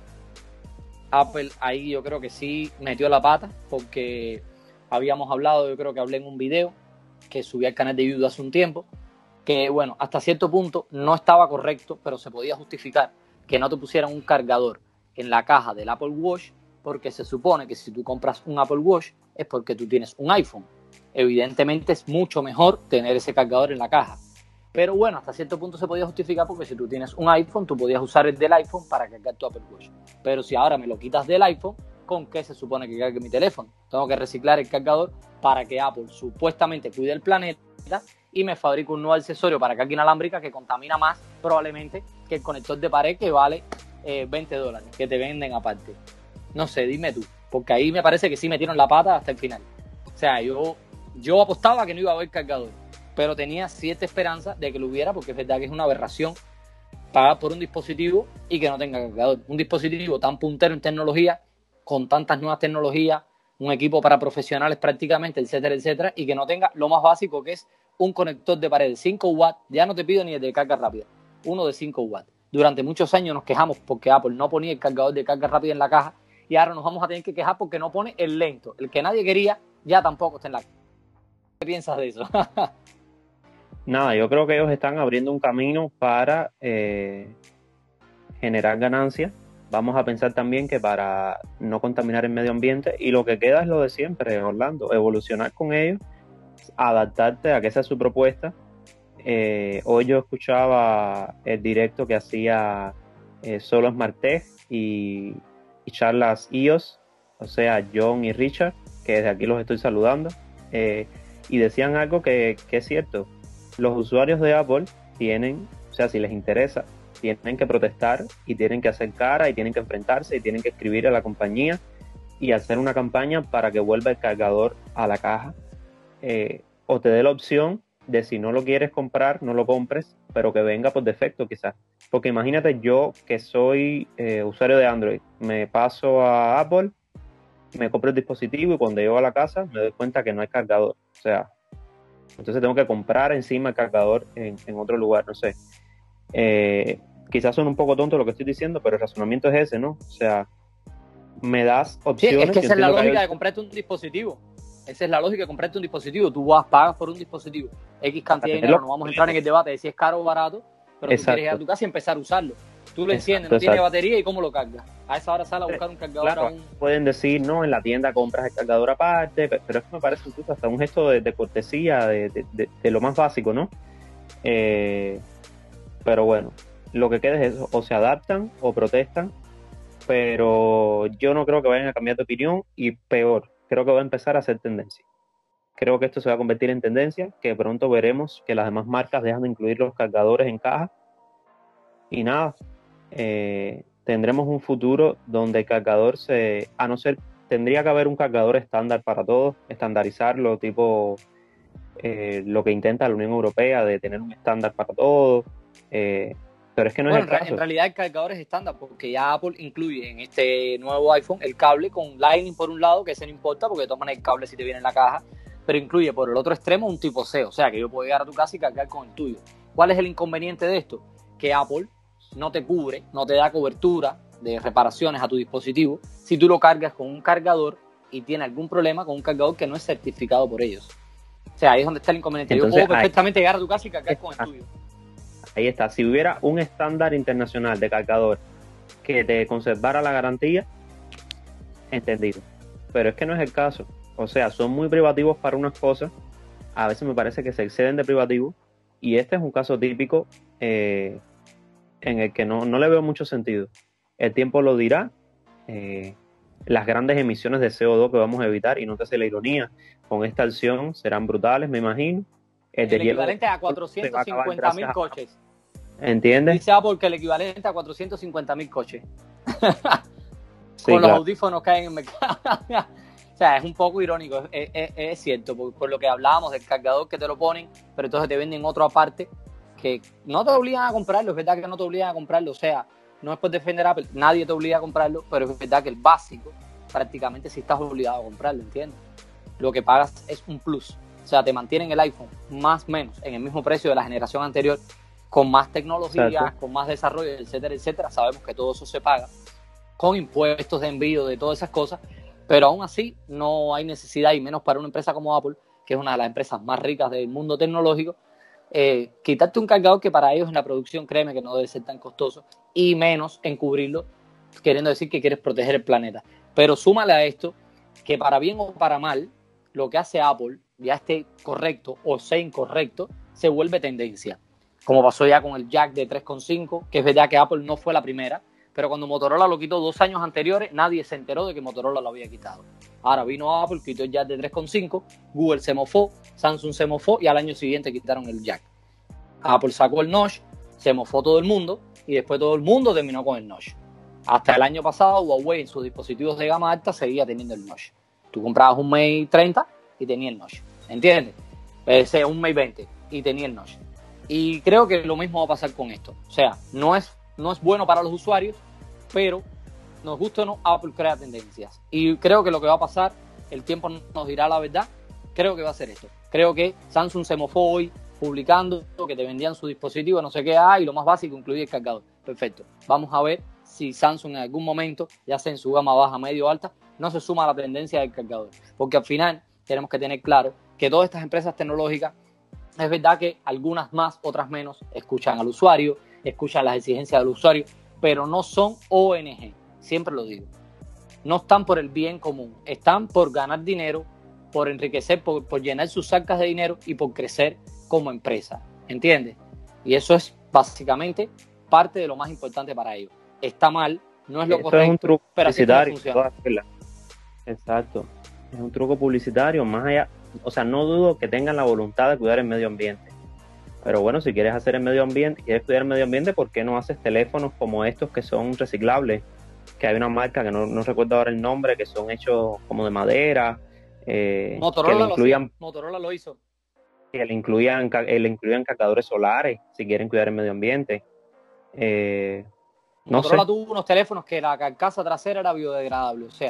Apple ahí yo creo que sí metió la pata, porque habíamos hablado, yo creo que hablé en un video que subí al canal de YouTube hace un tiempo, que bueno, hasta cierto punto no estaba correcto, pero se podía justificar que no te pusieran un cargador en la caja del Apple Watch, porque se supone que si tú compras un Apple Watch es porque tú tienes un iPhone. Evidentemente es mucho mejor tener ese cargador en la caja. Pero bueno, hasta cierto punto se podía justificar porque si tú tienes un iPhone, tú podías usar el del iPhone para cargar tu Apple Watch. Pero si ahora me lo quitas del iPhone, ¿con qué se supone que cargue mi teléfono? Tengo que reciclar el cargador para que Apple supuestamente cuide el planeta y me fabrique un nuevo accesorio para carga inalámbrica que contamina más probablemente que el conector de pared que vale eh, veinte dólares, que te venden aparte. No sé, dime tú, porque ahí me parece que sí metieron la pata hasta el final. O sea, yo, yo apostaba que no iba a haber cargador, pero tenía cierta esperanza de que lo hubiera, porque es verdad que es una aberración pagar por un dispositivo y que no tenga cargador. Un dispositivo tan puntero en tecnología, con tantas nuevas tecnologías, un equipo para profesionales prácticamente, etcétera, etcétera, y que no tenga lo más básico, que es un conector de pared de cinco watts. Ya no te pido ni el de carga rápida, uno de cinco watts. Durante muchos años nos quejamos porque Apple no ponía el cargador de carga rápida en la caja, y ahora nos vamos a tener que quejar porque no pone el lento, el que nadie quería, ya tampoco está en la caja. ¿Qué piensas de eso? Nada, yo creo que ellos están abriendo un camino para eh, generar ganancias. Vamos a pensar también que para no contaminar el medio ambiente, y lo que queda es lo de siempre, Orlando, evolucionar con ellos, adaptarte a que esa es su propuesta. Eh, hoy yo escuchaba el directo que hacía eh, Solo SmartTech y, y charlas I O S, o sea, John y Richard, que desde aquí los estoy saludando, eh, y decían algo que, que es cierto. Los usuarios de Apple tienen, o sea, si les interesa, tienen que protestar y tienen que hacer cara y tienen que enfrentarse y tienen que escribir a la compañía y hacer una campaña para que vuelva el cargador a la caja, eh, o te dé la opción de, si no lo quieres comprar, no lo compres, pero que venga por defecto quizás. Porque imagínate yo que soy eh, usuario de Android, me paso a Apple me compro el dispositivo y cuando llego a la casa me doy cuenta que no hay cargador. O sea, entonces tengo que comprar encima el cargador en, en otro lugar, no sé. Eh, quizás suene un poco tonto lo que estoy diciendo, pero el razonamiento es ese, ¿no? O sea, me das Sí, es opciones. que Yo esa es la entiendo que lógica hay... de comprarte un dispositivo. Esa es la lógica de comprarte un dispositivo. Tú vas, pagas por un dispositivo X para cantidad de dinero. tenerlo No vamos a entrar en el debate de si es caro o barato, pero tú quieres ir a exacto, tu casa y empezar a usarlo. Tú lo enciendes, exacto, no tiene exacto. batería y cómo lo cargas. A esa hora sale a buscar un cargador a Claro, un... pueden decir, no, en la tienda compras el cargador aparte, pe- pero es que me parece incluso hasta un gesto de, de cortesía, de, de- de- de lo más básico, ¿no? Eh, pero bueno, lo que queda es eso, o se adaptan o protestan, pero yo no creo que vayan a cambiar de opinión y peor, creo que va a empezar a ser tendencia. Creo que esto se va a convertir en tendencia, que pronto veremos que las demás marcas dejan de incluir los cargadores en caja y nada, eh, tendremos un futuro donde el cargador se, a no ser, tendría que haber un cargador estándar para todos, estandarizarlo, tipo eh, lo que intenta la Unión Europea de tener un estándar para todos, eh, pero es que no Bueno, es en, el re- en caso. realidad el cargador es estándar porque ya Apple incluye en este nuevo iPhone el cable con Lightning por un lado, que ese no importa porque de todas maneras el cable sí te viene en la caja, pero incluye por el otro extremo un tipo C, o sea que yo puedo llegar a tu casa y cargar con el tuyo. ¿Cuál es el inconveniente de esto? Que Apple no te cubre, no te da cobertura de reparaciones a tu dispositivo si tú lo cargas con un cargador y tiene algún problema con un cargador que no es certificado por ellos. O sea, ahí es donde está el inconveniente. Yo Entonces, puedo ahí perfectamente llegar a tu casa y cargar con el está, tuyo. ahí está. Si hubiera un estándar internacional de cargador que te conservara la garantía, entendido. Pero es que no es el caso. O sea, son muy privativos para unas cosas, a veces me parece que se exceden de privativo, y este es un caso típico eh, en el que no, no le veo mucho sentido. El tiempo lo dirá, eh, las grandes emisiones de C O dos que vamos a evitar, y no te hace la ironía, con esta acción serán brutales, me imagino. El El de hielo equivalente a se va a cuatrocientos acabar cincuenta gracias mil a... coches. ¿Entiendes? Dice Apple que el equivalente a cuatrocientos cincuenta mil coches. Sí, Con los claro. audífonos que hay en el mercado. O sea, es un poco irónico, es, es, es cierto, por, por lo que hablábamos del cargador que te lo ponen, pero entonces te venden otro aparte que no te obligan a comprarlo, es verdad que no te obligan a comprarlo, o sea, no es por defender a Apple, nadie te obliga a comprarlo, pero es verdad que el básico prácticamente sí estás obligado a comprarlo, ¿entiendes? Lo que pagas es un plus, o sea, te mantienen el iPhone más o menos en el mismo precio de la generación anterior, con más tecnología, Exacto. con más desarrollo, etcétera, etcétera. Sabemos que todo eso se paga con impuestos de envío, de todas esas cosas, pero aún así no hay necesidad, y menos para una empresa como Apple, que es una de las empresas más ricas del mundo tecnológico, eh, quitarte un cargador que para ellos en la producción, créeme que no debe ser tan costoso, y menos en cubrirlo, queriendo decir que quieres proteger el planeta. Pero súmale a esto que para bien o para mal, lo que hace Apple, ya esté correcto o sea incorrecto, se vuelve tendencia. Como pasó ya con el jack de tres coma cinco, que es verdad que Apple no fue la primera, pero cuando Motorola lo quitó dos años anteriores, nadie se enteró de que Motorola lo había quitado. Ahora vino Apple, quitó el jack de tres coma cinco, Google se mofó, Samsung se mofó y al año siguiente quitaron el jack. Apple sacó el notch, se mofó todo el mundo y después todo el mundo terminó con el notch. Hasta el año pasado, Huawei en sus dispositivos de gama alta seguía teniendo el notch. Tú comprabas un Mate treinta y tenía el notch, ¿entiendes? Ese un Mate veinte y tenía el notch. Y creo que lo mismo va a pasar con esto. O sea, no es, no es bueno para los usuarios, pero nos gusta o no, Apple crea tendencias. Y creo que lo que va a pasar, el tiempo nos dirá la verdad, creo que va a ser esto. Creo que Samsung se mofó hoy publicando que te vendían su dispositivo, no sé qué, ah, y lo más básico incluye el cargador. Perfecto. Vamos a ver si Samsung en algún momento, ya sea en su gama baja, medio o alta, no se suma a la tendencia del cargador. Porque al final tenemos que tener claro que todas estas empresas tecnológicas, es verdad que algunas más, otras menos, escuchan al usuario, escuchan las exigencias del usuario, pero no son O N G, siempre lo digo. No están por el bien común, están por ganar dinero, por enriquecer, por, por llenar sus arcas de dinero y por crecer como empresa, ¿entiendes? Y eso es básicamente parte de lo más importante para ellos. Está mal, no es lo Eso correcto, es un truco pero así es como publicitario. funciona. Exacto. Es un truco publicitario, más allá, o sea, no dudo que tengan la voluntad de cuidar el medio ambiente. Pero bueno, si quieres hacer el medio ambiente, quieres cuidar el medio ambiente, ¿por qué no haces teléfonos como estos que son reciclables? Que hay una marca que no, no recuerdo ahora el nombre, que son hechos como de madera, eh, que Motorola le lo hacía, incluyan, Motorola lo hizo. que le incluyan, ca- eh, le incluyan cargadores solares, si quieren cuidar el medio ambiente. Eh, no Motorola sé, tuvo unos teléfonos que la carcasa trasera era biodegradable, o sea,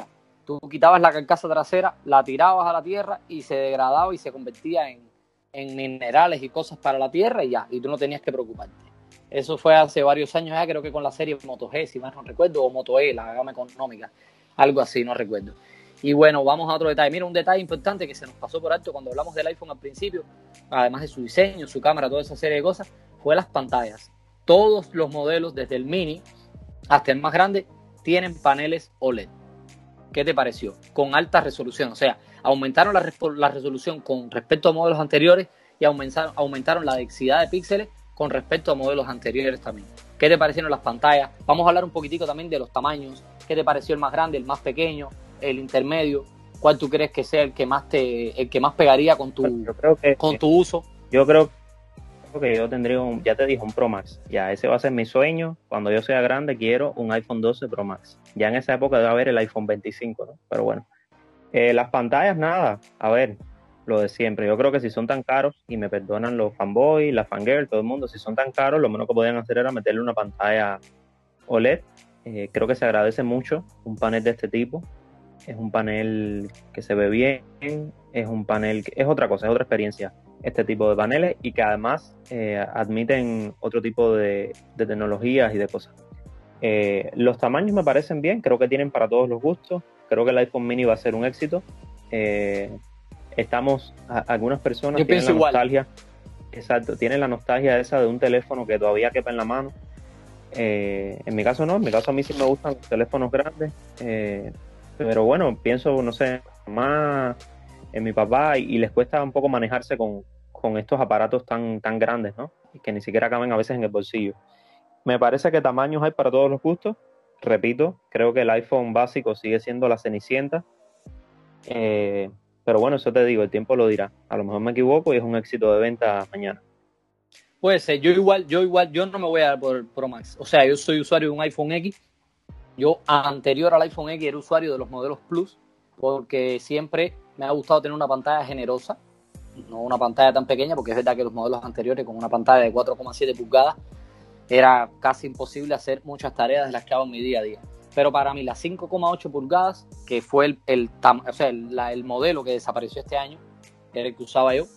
Tú quitabas la carcasa trasera, la tirabas a la tierra y se degradaba y se convertía en, en minerales y cosas para la tierra y ya, y tú no tenías que preocuparte. Eso fue hace varios años ya, creo que con la serie Moto G, si más no recuerdo, o Moto E, la gama económica, algo así, no recuerdo. Y bueno, vamos a otro detalle. Mira, un detalle importante que se nos pasó por alto cuando hablamos del iPhone al principio, además de su diseño, su cámara, toda esa serie de cosas, fue las pantallas. Todos los modelos, desde el mini hasta el más grande, tienen paneles O L E D. ¿Qué te pareció? Con alta resolución, o sea, aumentaron la, la resolución con respecto a modelos anteriores y aumentaron, aumentaron la densidad de píxeles con respecto a modelos anteriores también. ¿Qué te parecieron las pantallas? Vamos a hablar un poquitico también de los tamaños. ¿Qué te pareció el más grande, el más pequeño, el intermedio? ¿Cuál tú crees que sea el que más te, el que más pegaría con tu, yo creo que, con tu uso? Yo creo que yo tendría un, ya te dije, un Pro Max. Ya, ese va a ser mi sueño. Cuando yo sea grande quiero un iPhone doce Pro Max. Ya en esa época debe haber el iPhone veinticinco, ¿no? Pero bueno. Eh, las pantallas, nada. A ver, lo de siempre. Yo creo que si son tan caros, y me perdonan los fanboys, la fangirl, todo el mundo, si son tan caros, lo menos que podían hacer era meterle una pantalla O L E D. Eh, creo que se agradece mucho un panel de este tipo. Es un panel que se ve bien, es un panel que es otra cosa, es otra experiencia este tipo de paneles y que además eh, admiten otro tipo de, de tecnologías y de cosas. Eh, los tamaños me parecen bien, creo que tienen para todos los gustos, creo que el iPhone mini va a ser un éxito. Eh, estamos, a, algunas personas Yo tienen la igual. nostalgia, exacto, tienen la nostalgia esa de un teléfono que todavía quepa en la mano. Eh, en mi caso no, en mi caso a mí sí me gustan los teléfonos grandes, eh, pero bueno, pienso, no sé, más en mi papá y, y les cuesta un poco manejarse con, con estos aparatos tan, tan grandes, ¿no? Y que ni siquiera caben a veces en el bolsillo. Me parece que tamaños hay para todos los gustos. Repito, creo que el iPhone básico sigue siendo la cenicienta. Eh, pero bueno, eso te digo, el tiempo lo dirá. A lo mejor me equivoco y es un éxito de venta mañana. Puede ser, yo igual, yo igual, yo no me voy a dar por el Pro Max. O sea, yo soy usuario de un iPhone X. Yo, anterior al iPhone X, era usuario de los modelos Plus, porque siempre me ha gustado tener una pantalla generosa, no una pantalla tan pequeña, porque es verdad que los modelos anteriores con una pantalla de cuatro coma siete pulgadas era casi imposible hacer muchas tareas de las que hago en mi día a día. Pero para mí las cinco coma ocho pulgadas, que fue el, el, o sea, el, la, el modelo que desapareció este año, era el que usaba yo,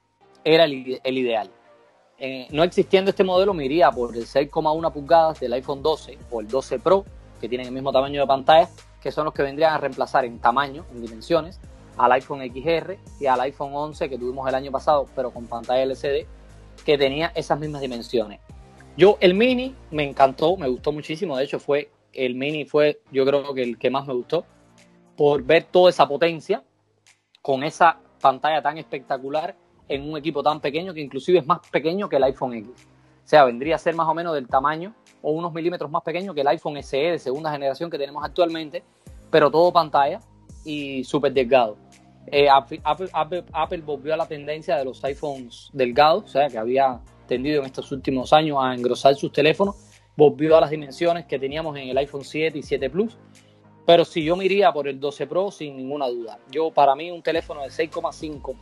era el, el ideal. Eh, no existiendo este modelo, me iría por el seis coma uno pulgadas del iPhone doce o el doce Pro, que tienen el mismo tamaño de pantalla, que son los que vendrían a reemplazar en tamaño, en dimensiones, al iPhone X R y al iPhone once que tuvimos el año pasado, pero con pantalla L C D, que tenía esas mismas dimensiones. Yo, el mini me encantó, me gustó muchísimo. De hecho, fue el mini fue, yo creo que el que más me gustó, por ver toda esa potencia con esa pantalla tan espectacular en un equipo tan pequeño, que inclusive es más pequeño que el iPhone X. O sea, vendría a ser más o menos del tamaño o unos milímetros más pequeño que el iPhone S E de segunda generación que tenemos actualmente, pero todo pantalla y súper delgado. Eh, Apple, Apple, Apple volvió a la tendencia de los iPhones delgados, o sea, que había tendido en estos últimos años a engrosar sus teléfonos, volvió a las dimensiones que teníamos en el iPhone siete y siete Plus, pero sí, yo me iría por el doce Pro sin ninguna duda. Yo, para mí, un teléfono de seis coma cinco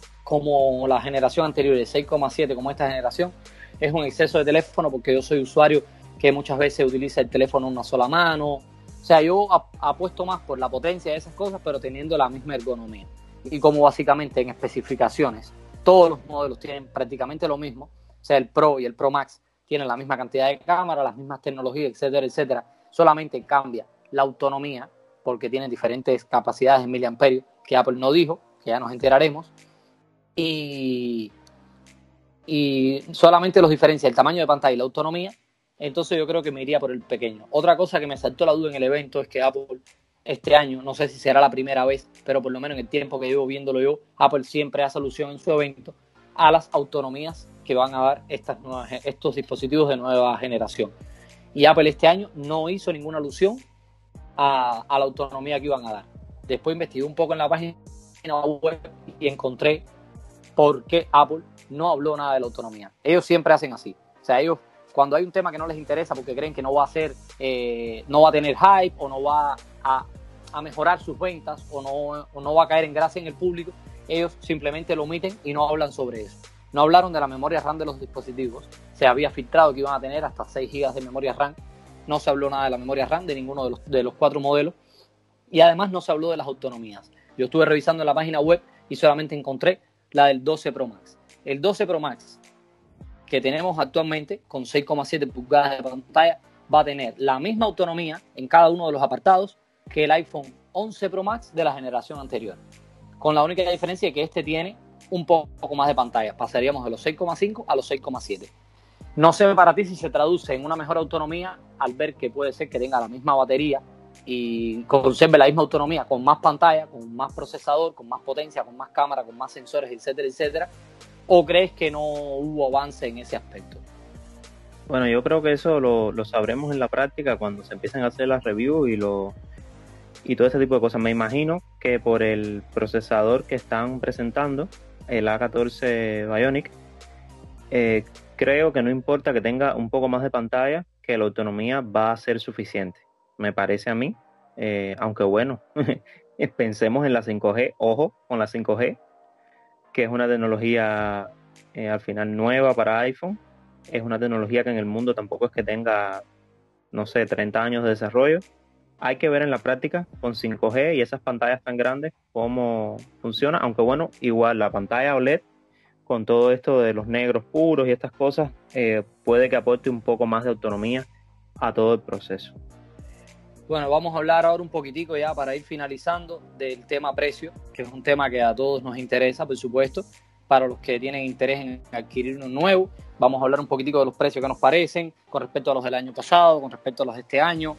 como la generación anterior, de seis coma siete como esta generación, es un exceso de teléfono, porque yo soy usuario que muchas veces utiliza el teléfono en una sola mano. O sea, yo apuesto más por la potencia de esas cosas, pero teniendo la misma ergonomía. Y como básicamente en especificaciones todos los modelos tienen prácticamente lo mismo, o sea, el Pro y el Pro Max tienen la misma cantidad de cámaras, las mismas tecnologías, etcétera, etcétera. Solamente cambia la autonomía, porque tienen diferentes capacidades en miliamperios que Apple no dijo, que ya nos enteraremos. Y, y solamente los diferencia el tamaño de pantalla y la autonomía. Entonces yo creo que me iría por el pequeño. Otra cosa que me saltó la duda en el evento es que Apple este año, no sé si será la primera vez, pero por lo menos en el tiempo que llevo viéndolo yo, Apple siempre hace alusión en su evento a las autonomías que van a dar estas nuevas, estos dispositivos de nueva generación. Y Apple este año no hizo ninguna alusión a, a la autonomía que iban a dar. Después investigué un poco en la página web y encontré por qué Apple no habló nada de la autonomía. Ellos siempre hacen así. O sea, ellos, cuando hay un tema que no les interesa porque creen que no va a ser, eh, no va a tener hype o no va a, a mejorar sus ventas o no, o no va a caer en gracia en el público, ellos simplemente lo omiten y no hablan sobre eso. No hablaron de la memoria RAM de los dispositivos. Se había filtrado que iban a tener hasta seis gigas de memoria RAM. No se habló nada de la memoria RAM de ninguno de los, de los cuatro modelos. Y además no se habló de las autonomías. Yo estuve revisando en la página web y solamente encontré la del doce Pro Max. El doce Pro Max que tenemos actualmente con seis coma siete pulgadas de pantalla va a tener la misma autonomía en cada uno de los apartados que el iPhone once Pro Max de la generación anterior, con la única diferencia de que este tiene un poco más de pantalla. Pasaríamos de los seis coma cinco a los seis coma siete. No sé para ti si se traduce en una mejor autonomía al ver que puede ser que tenga la misma batería y conserve la misma autonomía con más pantalla, con más procesador, con más potencia, con más cámara, con más sensores, etcétera, etcétera. ¿O crees que no hubo avance en ese aspecto? Bueno, yo creo que eso lo, lo sabremos en la práctica cuando se empiecen a hacer las reviews y, lo, y todo ese tipo de cosas. Me imagino que por el procesador que están presentando, el A catorce Bionic, eh, creo que no importa que tenga un poco más de pantalla, que la autonomía va a ser suficiente, me parece a mí. Eh, aunque bueno, pensemos en la cinco G, ojo con la cinco G, que es una tecnología eh, al final nueva para iPhone. Es una tecnología que en el mundo tampoco es que tenga, no sé, treinta años de desarrollo. Hay que ver en la práctica con cinco G y esas pantallas tan grandes cómo funciona, aunque bueno, igual la pantalla O L E D con todo esto de los negros puros y estas cosas, eh, puede que aporte un poco más de autonomía a todo el proceso. Bueno, vamos a hablar ahora un poquitico ya para ir finalizando del tema precio, que es un tema que a todos nos interesa, por supuesto. Para los que tienen interés en adquirir uno nuevo, vamos a hablar un poquitico de los precios que nos parecen con respecto a los del año pasado, con respecto a los de este año.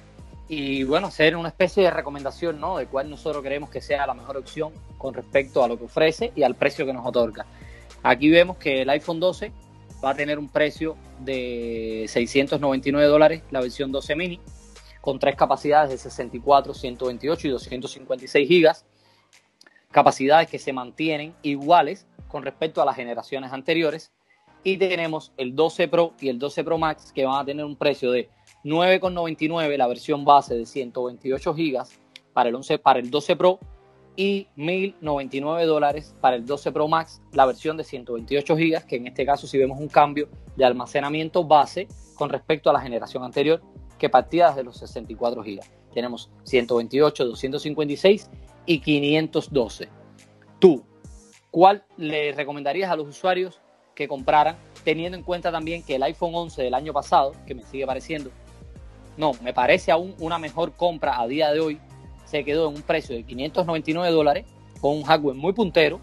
Y bueno, hacer una especie de recomendación, ¿no?, de cuál nosotros creemos que sea la mejor opción con respecto a lo que ofrece y al precio que nos otorga. Aquí vemos que el iPhone doce va a tener un precio de seiscientos noventa y nueve dólares, la versión doce mini, con tres capacidades de sesenta y cuatro, ciento veintiocho y doscientos cincuenta y seis gigas, capacidades que se mantienen iguales con respecto a las generaciones anteriores. Y tenemos el doce Pro y el doce Pro Max, que van a tener un precio de nueve con noventa y nueve la versión base de ciento veintiocho gigas para el, once, para el doce Pro, y mil noventa y nueve dólares para el doce Pro Max, la versión de ciento veintiocho gigas, que en este caso sí vemos un cambio de almacenamiento base con respecto a la generación anterior, que partía desde los sesenta y cuatro gigas. Tenemos ciento veintiocho, doscientos cincuenta y seis y quinientos doce. Tú, ¿cuál le recomendarías a los usuarios que compraran, teniendo en cuenta también que el iPhone once del año pasado, que me sigue pareciendo, no, me parece aún una mejor compra a día de hoy, se quedó en un precio de quinientos noventa y nueve dólares, con un hardware muy puntero,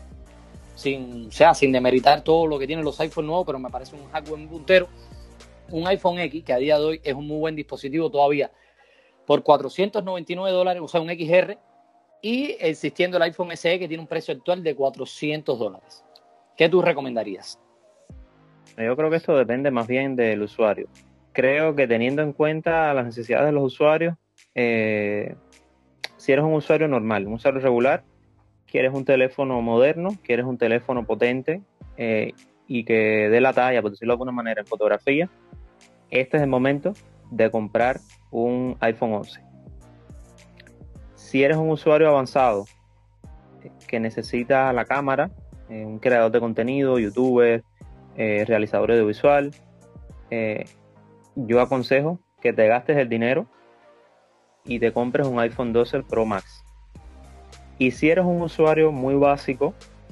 sin, o sea, sin demeritar todo lo que tienen los iPhone nuevos, pero me parece un hardware muy puntero. Un iPhone X, que a día de hoy es un muy buen dispositivo todavía, por cuatrocientos noventa y nueve dólares, o sea, un X R, y existiendo el iPhone S E, que tiene un precio actual de cuatrocientos dólares. ¿Qué tú recomendarías? Yo creo que esto depende más bien del usuario. Creo que teniendo en cuenta las necesidades de los usuarios, eh, si eres un usuario normal, un usuario regular, quieres un teléfono moderno, quieres un teléfono potente eh, y que dé la talla, por decirlo de alguna manera, en fotografía, este es el momento de comprar un iPhone once. Si eres un usuario avanzado que necesita la cámara, eh, un creador de contenido, youtuber, eh, realizador audiovisual, eh, yo aconsejo que te gastes el dinero y te compres un iPhone doce Pro Max. Y si eres un usuario muy básico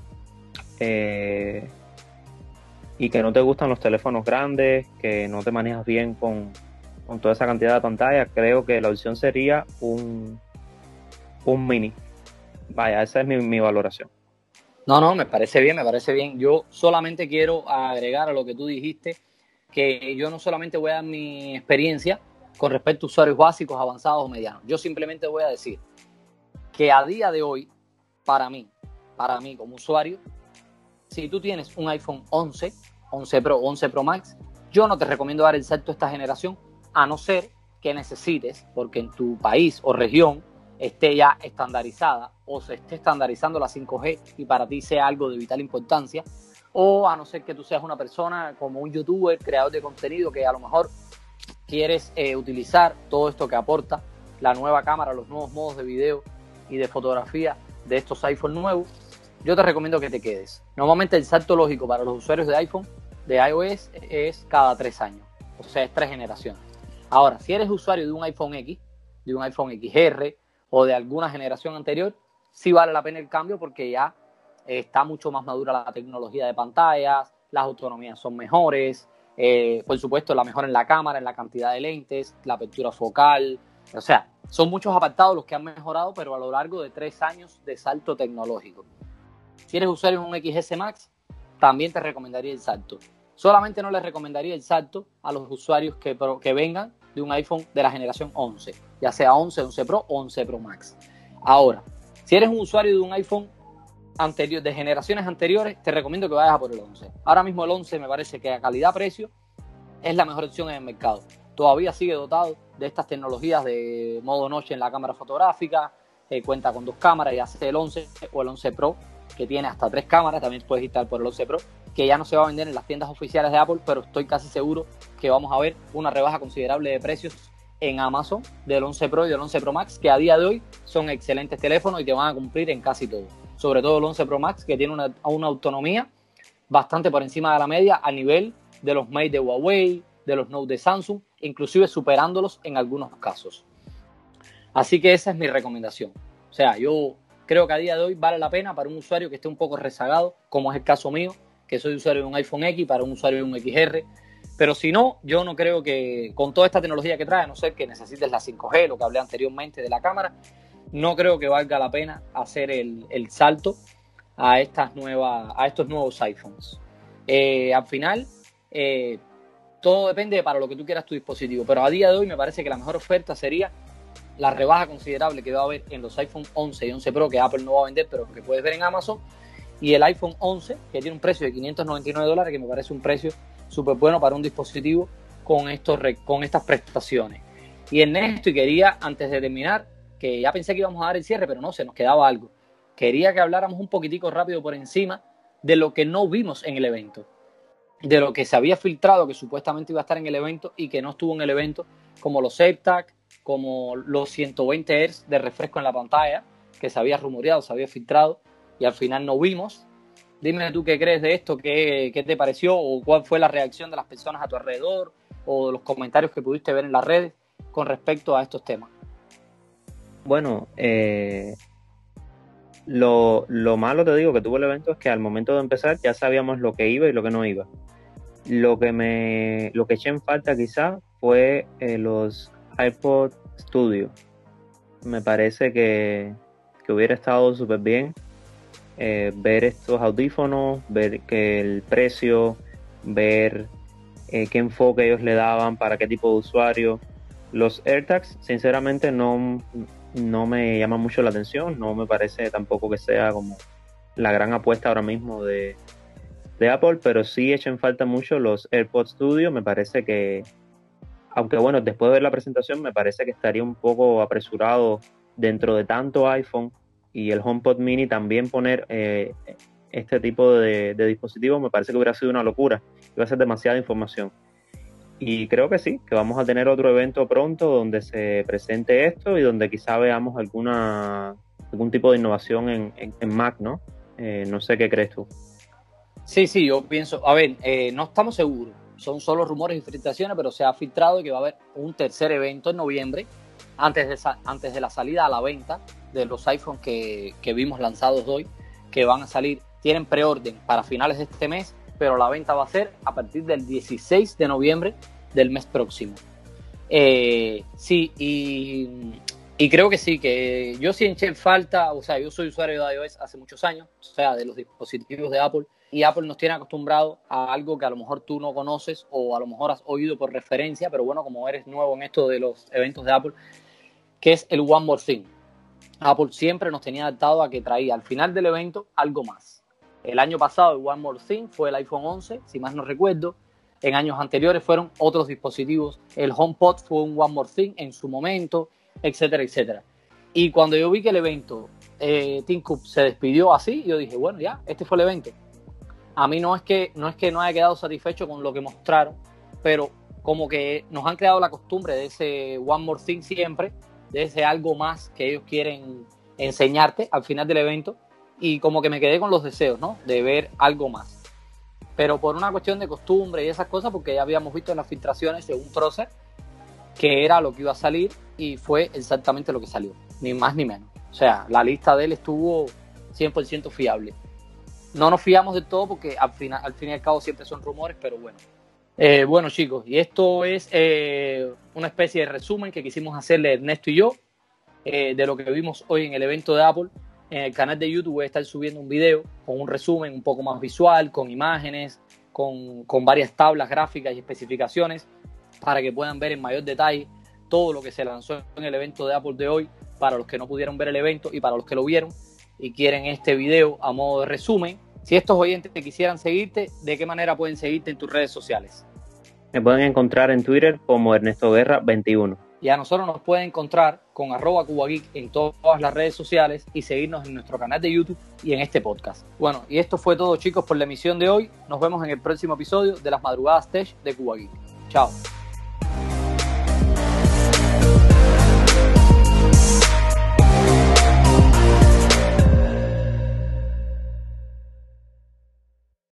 eh, y que no te gustan los teléfonos grandes, que no te manejas bien con, con toda esa cantidad de pantalla, creo que la opción sería un, un mini. Vaya, esa es mi, mi valoración. No, no, me parece bien, me parece bien. Yo solamente quiero agregar a lo que tú dijiste, que yo no solamente voy a dar mi experiencia con respecto a usuarios básicos, avanzados o medianos. Yo simplemente voy a decir que a día de hoy, para mí, para mí como usuario, si tú tienes un iPhone once, once Pro, once Pro Max, yo no te recomiendo dar el salto a esta generación, a no ser que necesites, porque en tu país o región esté ya estandarizada o se esté estandarizando la cinco G y para ti sea algo de vital importancia, o a no ser que tú seas una persona como un youtuber, creador de contenido, que a lo mejor quieres eh, utilizar todo esto que aporta la nueva cámara, los nuevos modos de video y de fotografía de estos iPhone nuevos, yo te recomiendo que te quedes. Normalmente el salto lógico para los usuarios de iPhone, de iOS, es cada tres años, o sea, es tres generaciones. Ahora, si eres usuario de un iPhone X, de un iPhone X R o de alguna generación anterior, sí vale la pena el cambio porque ya está mucho más madura la tecnología de pantallas, las autonomías son mejores, eh, por supuesto la mejora en la cámara, en la cantidad de lentes, la apertura focal, o sea, son muchos apartados los que han mejorado, pero a lo largo de tres años de salto tecnológico. Si eres usuario de un X S Max, también te recomendaría el salto. Solamente no les recomendaría el salto a los usuarios que, que vengan de un iPhone de la generación once, ya sea once, once Pro o once Pro Max. Ahora, si eres un usuario de un iPhone anterior, de generaciones anteriores, te recomiendo que vayas a por el once. Ahora mismo el once me parece que a calidad-precio es la mejor opción en el mercado. Todavía sigue dotado de estas tecnologías de modo noche en la cámara fotográfica, eh, cuenta con dos cámaras, ya sea el once o el once Pro, que tiene hasta tres cámaras, también puedes ir por el once Pro, que ya no se va a vender en las tiendas oficiales de Apple, pero estoy casi seguro que vamos a ver una rebaja considerable de precios en Amazon del once Pro y del once Pro Max, que a día de hoy son excelentes teléfonos y te van a cumplir en casi todo. Sobre todo el once Pro Max, que tiene una, una autonomía bastante por encima de la media a nivel de los Mate de Huawei, de los Note de Samsung, inclusive superándolos en algunos casos. Así que esa es mi recomendación. O sea, yo creo que a día de hoy vale la pena para un usuario que esté un poco rezagado, como es el caso mío, que soy usuario de un iPhone X, para un usuario de un X R. Pero si no, yo no creo que con toda esta tecnología que trae, a no ser que necesites la cinco G, lo que hablé anteriormente de la cámara, no creo que valga la pena hacer el, el salto a, estas nuevas, a estos nuevos iPhones. Eh, al final, eh, todo depende de para lo que tú quieras tu dispositivo, pero a día de hoy me parece que la mejor oferta sería la rebaja considerable que va a haber en los iPhone once y once Pro, que Apple no va a vender, pero que puedes ver en Amazon, y el iPhone once, que tiene un precio de quinientos noventa y nueve dólares, que me parece un precio súper bueno para un dispositivo con, estos, con estas prestaciones. Y Ernesto, y quería, antes de terminar, que ya pensé que íbamos a dar el cierre, pero no, se nos quedaba algo. Quería que habláramos un poquitico rápido por encima de lo que no vimos en el evento, de lo que se había filtrado que supuestamente iba a estar en el evento y que no estuvo en el evento, como los AirTag, como los ciento veinte hertz de refresco en la pantalla, que se había rumoreado, se había filtrado y al final no vimos. Dime tú qué crees de esto, qué, qué te pareció o cuál fue la reacción de las personas a tu alrededor o los comentarios que pudiste ver en las redes con respecto a estos temas. Bueno, eh, lo, lo malo, te digo, que tuvo el evento es que al momento de empezar ya sabíamos lo que iba y lo que no iba. Lo que me lo que eché en falta quizá fue eh, los iPod Studio. Me parece que, que hubiera estado súper bien eh, ver estos audífonos, ver que el precio, ver eh, qué enfoque ellos le daban para qué tipo de usuario. Los AirTags, sinceramente, no, no me llaman mucho la atención. No me parece tampoco que sea como la gran apuesta ahora mismo de, de Apple, pero sí echan falta mucho los AirPods Studio. Me parece que, aunque bueno, después de ver la presentación, me parece que estaría un poco apresurado dentro de tanto iPhone y el HomePod Mini también poner eh, este tipo de, de dispositivos. Me parece que hubiera sido una locura. Iba a ser demasiada información. Y creo que sí, que vamos a tener otro evento pronto donde se presente esto y donde quizá veamos alguna algún tipo de innovación en, en, en Mac, ¿no? Eh, no sé qué crees tú. Sí, sí, yo pienso, a ver, eh, no estamos seguros, son solo rumores y filtraciones, pero se ha filtrado que va a haber un tercer evento en noviembre, antes de, antes de la salida a la venta de los iPhones que, que vimos lanzados hoy, que van a salir, tienen preorden para finales de este mes, pero la venta va a ser a partir del dieciséis de noviembre del mes próximo. Eh, sí, y, y creo que sí, que yo sí eché falta, o sea, yo soy usuario de iOS hace muchos años, o sea, de los dispositivos de Apple, y Apple nos tiene acostumbrados a algo que a lo mejor tú no conoces o a lo mejor has oído por referencia, pero bueno, como eres nuevo en esto de los eventos de Apple, que es el One More Thing. Apple siempre nos tenía adaptado a que traía al final del evento algo más. El año pasado el One More Thing fue el iPhone once, si más no recuerdo. En años anteriores fueron otros dispositivos. El HomePod fue un One More Thing en su momento, etcétera, etcétera. Y cuando yo vi que el evento, eh, Tim Cook se despidió así, yo dije, bueno, ya, este fue el evento. A mí no es que no es que no haya quedado satisfecho con lo que mostraron, pero como que nos han creado la costumbre de ese One More Thing siempre, de ese algo más que ellos quieren enseñarte al final del evento. Y como que me quedé con los deseos, ¿no? De ver algo más. Pero por una cuestión de costumbre y esas cosas, porque ya habíamos visto en las filtraciones de un prócer que era lo que iba a salir y fue exactamente lo que salió. ni más ni menos. O sea, la lista de él estuvo cien por ciento fiable. No nos fiamos del todo porque al fin, al fin y al cabo siempre son rumores, pero bueno. Eh, bueno, chicos, y esto es eh, una especie de resumen que quisimos hacerle Ernesto y yo eh, de lo que vimos hoy en el evento de Apple. En el canal de YouTube voy a estar subiendo un video con un resumen un poco más visual, con imágenes, con, con varias tablas gráficas y especificaciones para que puedan ver en mayor detalle todo lo que se lanzó en el evento de Apple de hoy, para los que no pudieron ver el evento y para los que lo vieron y quieren este video a modo de resumen. Si estos oyentes quisieran seguirte, ¿de qué manera pueden seguirte en tus redes sociales? Me pueden encontrar en Twitter como Ernesto Guerra veintiuno. Y a nosotros nos pueden encontrar con arroba CubaGeek en todas las redes sociales y seguirnos en nuestro canal de YouTube y en este podcast. Bueno, y esto fue todo, chicos, por la emisión de hoy. Nos vemos en el próximo episodio de Las Madrugadas Tech de CubaGeek. Chao.